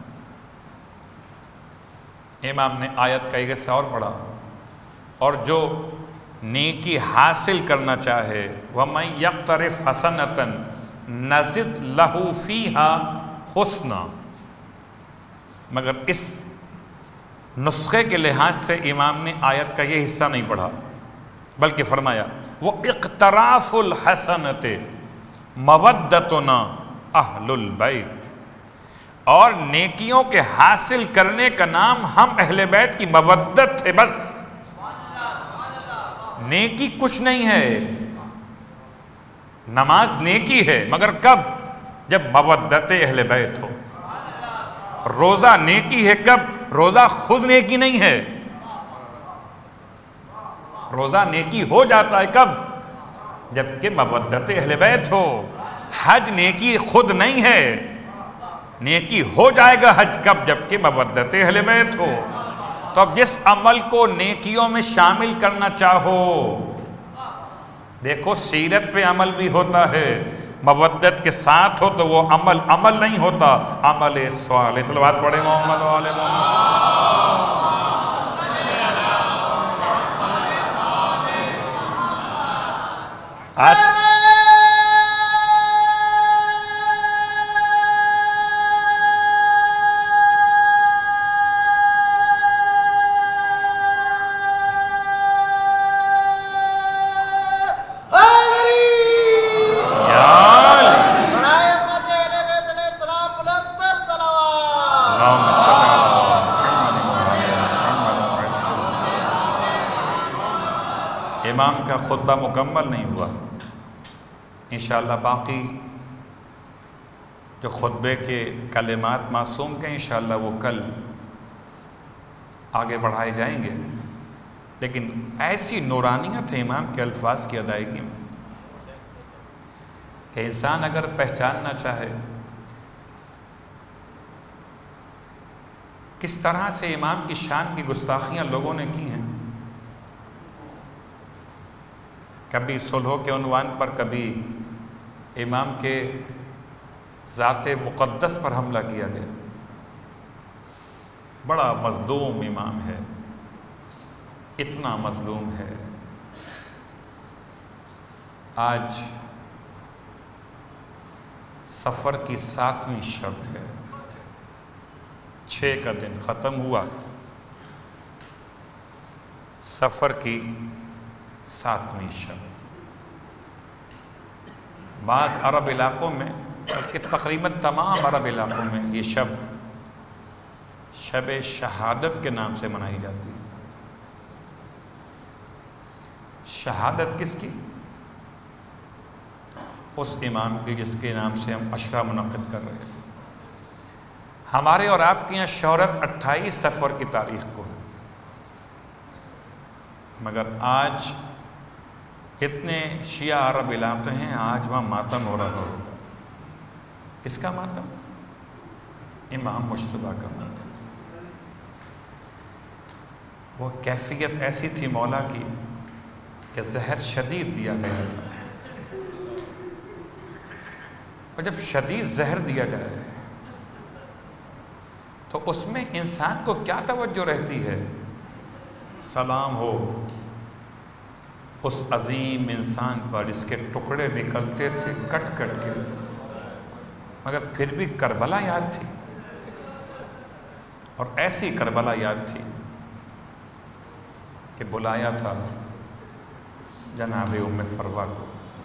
امام نے آیت کا ایک حصہ اور پڑھا، اور جو نیکی حاصل کرنا چاہے وَمَن يَقْتَرِفْ حَسَنَةً نَزِدْ لَهُ فِيهَا حُسْنًا. مگر اس نسخے کے لحاظ سے امام نے آیت کا یہ حصہ نہیں پڑھا، بلکہ فرمایا وہ اقتراف الحسنت مودتنا اہل البیت، اور نیکیوں کے حاصل کرنے کا نام ہم اہل بیت کی مودت ہے. بس نیکی کچھ نہیں ہے. نماز نیکی ہے مگر کب؟ جب مودت اہل بیت ہو. روزہ نیکی ہے کب؟ روزہ خود نیکی نہیں ہے. روزہ نیکی ہو جاتا ہے کب؟ جبکہ مودت اہل بیت ہو. حج نیکی خود نہیں ہے، نیکی ہو جائے گا حج کب؟ جبکہ مودت اہل بیت ہو. تو اب جس عمل کو نیکیوں میں شامل کرنا چاہو، دیکھو سیرت پہ عمل بھی ہوتا ہے، مودت کے ساتھ ہو تو وہ عمل نہیں ہوتا، عمل صالح. صلوات پڑھیں محمد و آل محمد. آج امام کا خطبہ مکمل نہیں ہوا. انشاءاللہ باقی جو خطبے کے کلمات معصوم کے انشاءاللہ وہ کل آگے بڑھائے جائیں گے. لیکن ایسی نورانیت ہے امام کے الفاظ کی ادائیگی میں کہ انسان اگر پہچاننا چاہے کس طرح سے امام کی شان کی گستاخیاں لوگوں نے کی ہیں، کبھی صلح کے عنوان پر، کبھی امام کے ذات مقدس پر حملہ کیا گیا. بڑا مظلوم امام ہے، اتنا مظلوم ہے. آج سفر کی 7ویں شب ہے، 6 کا دن ختم ہوا، سفر کی 7ویں شب. بعض عرب علاقوں میں، بلکہ تقریباً تمام عرب علاقوں میں یہ شب شہادت کے نام سے منائی جاتی ہے. شہادت کس کی؟ اس امام کی جس کے نام سے ہم عشرہ منعقد کر رہے ہیں. ہمارے اور آپ کے یہاں شہرت 28 صفر کی تاریخ کو ہے، مگر آج اتنے شیعہ عرب علاقے ہیں، آج وہاں ماتم ہو رہا ہوگا. کس کا ماتم؟ امام مجتبیٰ کا ماتم. وہ کیفیت ایسی تھی مولا کی کہ زہر شدید دیا گیا تھا، اور جب شدید زہر دیا جائے تو اس میں انسان کو کیا توجہ رہتی ہے؟ سلام ہو اس عظیم انسان پر جس کے ٹکڑے نکلتے تھے کٹ کٹ کے، مگر پھر بھی کربلا یاد تھی. اور ایسی کربلا یاد تھی کہ بلایا تھا جناب ام فروہ کو.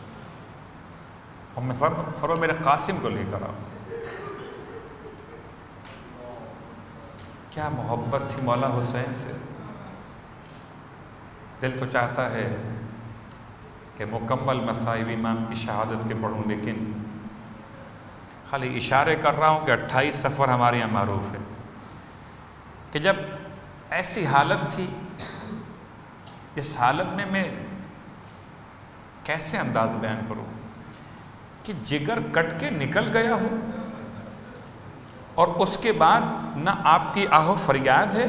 ام فروہ میرے قاسم کو لے کر آؤ. کیا محبت تھی مولا حسین سے. دل تو چاہتا ہے کہ مکمل مصائب امام کی شہادت کے پڑھوں، لیکن خالی اشارے کر رہا ہوں کہ 28 صفر ہمارے یہاں معروف ہے کہ جب ایسی حالت تھی، اس حالت میں کیسے انداز بیان کروں کہ جگر کٹ کے نکل گیا ہو اور اس کے بعد نہ آپ کی آہ و فریاد ہے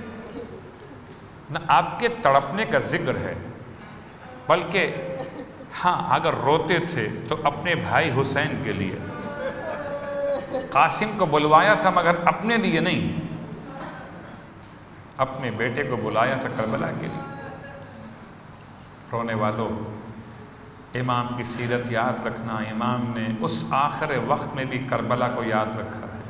نہ آپ کے تڑپنے کا ذکر ہے، بلکہ ہاں اگر روتے تھے تو اپنے بھائی حسین کے لیے، قاسم کو بلوایا تھا مگر اپنے لیے نہیں، اپنے بیٹے کو بلایا تھا کربلا کے لیے۔ رونے والوں، امام کی سیرت یاد رکھنا، امام نے اس آخر وقت میں بھی کربلا کو یاد رکھا ہے۔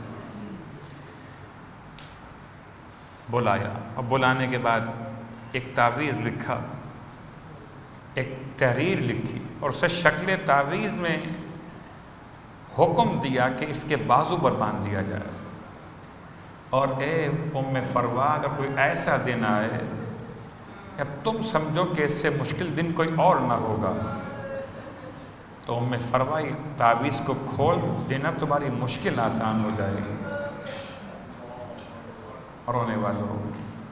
بلایا اور بلانے کے بعد ایک تعویذ لکھا، ایک تحریر لکھی اور اسے شکل تعویذ میں حکم دیا کہ اس کے بازو پر باندھ دیا جائے، اور اے ام فروا اگر کوئی ایسا دن آئے اب تم سمجھو کہ اس سے مشکل دن کوئی اور نہ ہوگا تو ام فروا اس تعویذ کو کھول دینا، تمہاری مشکل آسان ہو جائے گی۔ رونے والوں،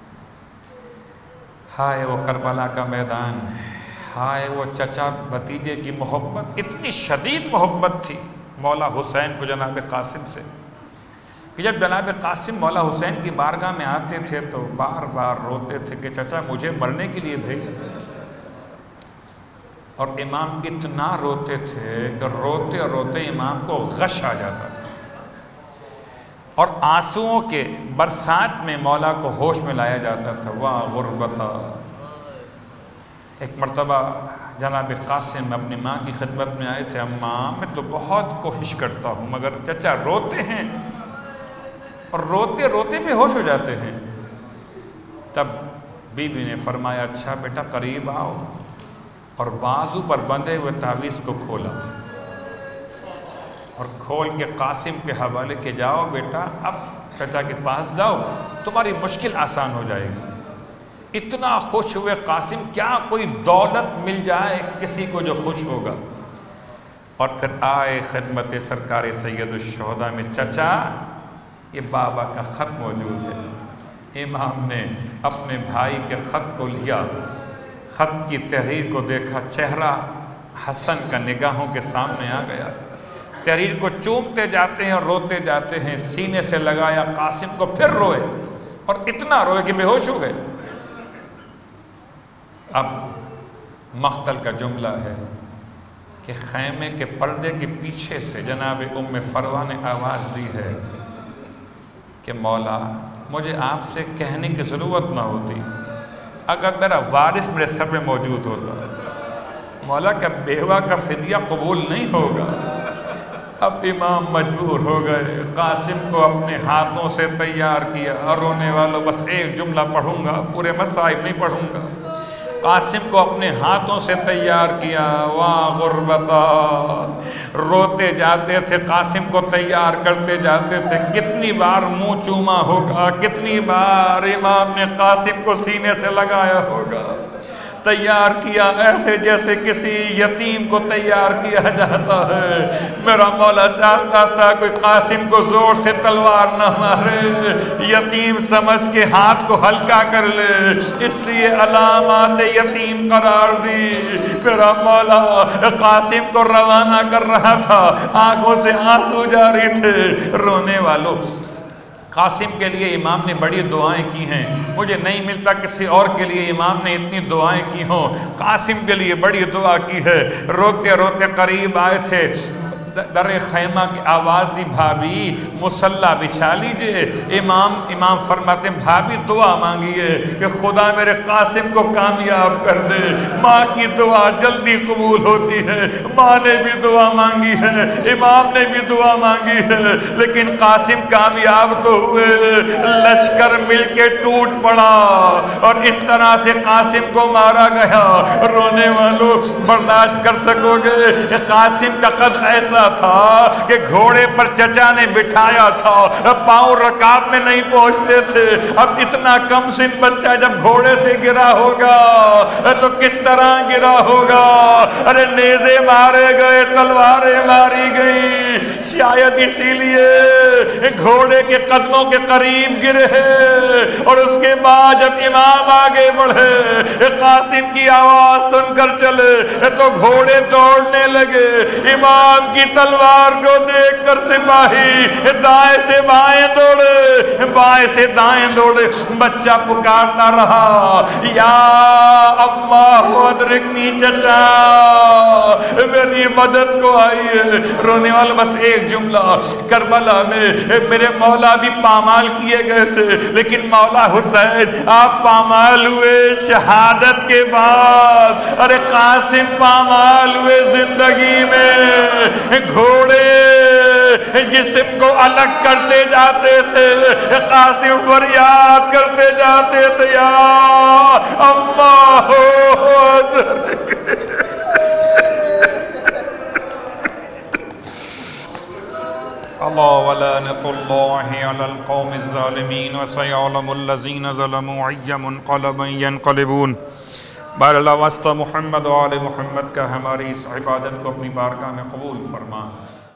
ہائے وہ کربلا کا میدان، ہائے وہ چچا بھتیجے کی محبت، اتنی شدید محبت تھی مولا حسین کو جناب قاسم سے کہ جب جناب قاسم مولا حسین کی بارگاہ میں آتے تھے تو بار بار روتے تھے کہ چچا مجھے مرنے کے لیے بھیج دیں، اور امام اتنا روتے تھے کہ روتے روتے امام کو غش آ جاتا تھا، اور آنسوؤں کے برسات میں مولا کو ہوش میں لایا جاتا تھا۔ واہ غربتا، ایک مرتبہ جناب قاسم اپنی ماں کی خدمت میں آئے تھے، اماں میں تو بہت کوشش کرتا ہوں مگر چچا روتے ہیں اور روتے روتے بے ہوش ہو جاتے ہیں۔ تب بی بی نے فرمایا اچھا بیٹا قریب آؤ، اور بازو پر بندھے ہوئے تعویذ کو کھولا اور کھول کے قاسم کے حوالے کے جاؤ بیٹا اب چچا کے پاس جاؤ، تمہاری مشکل آسان ہو جائے گی۔ اتنا خوش ہوئے قاسم، کیا کوئی دولت مل جائے کسی کو جو خوش ہوگا، اور پھر آئے خدمت سرکار سید الشہداء میں، چچا یہ بابا کا خط موجود ہے۔ امام نے اپنے بھائی کے خط کو لیا، خط کی تحریر کو دیکھا، چہرہ حسن کا نگاہوں کے سامنے آ گیا، تحریر کو چومتے جاتے ہیں اور روتے جاتے ہیں، سینے سے لگایا قاسم کو، پھر روئے اور اتنا روئے کہ بے ہوش ہو گئے۔ اب مقتل کا جملہ ہے کہ خیمے کے پردے کے پیچھے سے جناب ام فروا نے آواز دی ہے کہ مولا مجھے آپ سے کہنے کی ضرورت نہ ہوتی، اگر میرا وارث میرے سر میں موجود ہوتا، مولا کیا بیوہ کا فدیہ قبول نہیں ہوگا؟ اب امام مجبور ہو گئے، قاسم کو اپنے ہاتھوں سے تیار کیا، اور رونے والوں بس ایک جملہ پڑھوں گا، پورے مصائب نہیں پڑھوں گا۔ قاسم کو اپنے ہاتھوں سے تیار کیا، واہ غربتا، روتے جاتے تھے، قاسم کو تیار کرتے جاتے تھے، کتنی بار منہ چوما ہوگا، کتنی بار امام نے قاسم کو سینے سے لگایا ہوگا، تیار کیا ایسے جیسے کسی یتیم کو تیار کیا جاتا ہے۔ میرا مولا چاہتا تھا کوئی قاسم کو زور سے تلوار نہ مارے، یتیم سمجھ کے ہاتھ کو ہلکا کر لے، اس لیے علامات یتیم قرار دی۔ میرا مولا قاسم کو روانہ کر رہا تھا، آنکھوں سے آنسو جاری تھے۔ رونے والوں، قاسم کے لیے امام نے بڑی دعائیں کی ہیں، مجھے نہیں ملتا کسی اور کے لیے امام نے اتنی دعائیں کی ہوں، قاسم کے لیے بڑی دعا کی ہے۔ روتے روتے قریب آئے تھے، در خیمہ کی آواز دی، بھابی مصلی بچھا لیجئے۔ امام فرماتے ہیں بھابی دعا مانگیے کہ خدا میرے قاسم کو کامیاب کر دے۔ ماں کی دعا جلدی قبول ہوتی ہے، ماں نے بھی دعا مانگی ہے، امام نے بھی دعا مانگی ہے، لیکن قاسم کامیاب تو ہوئے، لشکر مل کے ٹوٹ پڑا اور اس طرح سے قاسم کو مارا گیا۔ رونے والوں برداشت کر سکو گے؟ قاسم کا قد ایسا تھا کہ گھوڑے پر چچا نے بٹھایا تھا، پاؤں رکاب میں نہیں پہنچتے تھے، اب اتنا کم سن بچہ جب گھوڑے سے گرا ہوگا تو کس طرح گرا ہوگا؟ ارے نیزے مارے گئے، تلواریں ماری گئی، شاید اسی لیے گھوڑے کے قدموں کے قریب گرے اور اس کے بعد جب امام آگے بڑھے قاسم کی آواز سن کر چلے تو گھوڑے دوڑنے لگے. امام کی تلوار کو دیکھ کر سپاہی دائیں سے بائیں دوڑے, بائیں سے دائیں دوڑے. بچہ پکارتا رہا یا اللہ ادرکنی چچا, میری مدد کو آئیے. رونے والا بس ایک جملہ, کربلا میں میرے مولا بھی پامال کیے گئے تھے لیکن مولا حسین آپ پامال ہوئے شہادت کے بعد. ارے قاسم پامال ہوئے زندگی میں. گھوڑے جسم کو الگ کرتے جاتے تھے, قاسم فریاد کرتے جاتے تھے یا اللہ اللہ ولعنۃ اللہ علی القوم الظالمین وسیعلم الذین ظلموا ای منقلب ینقلبون. بہرحال واسطہ محمد و آل محمد کا ہماری اس عبادت کو اپنی بارگاہ میں قبول فرما.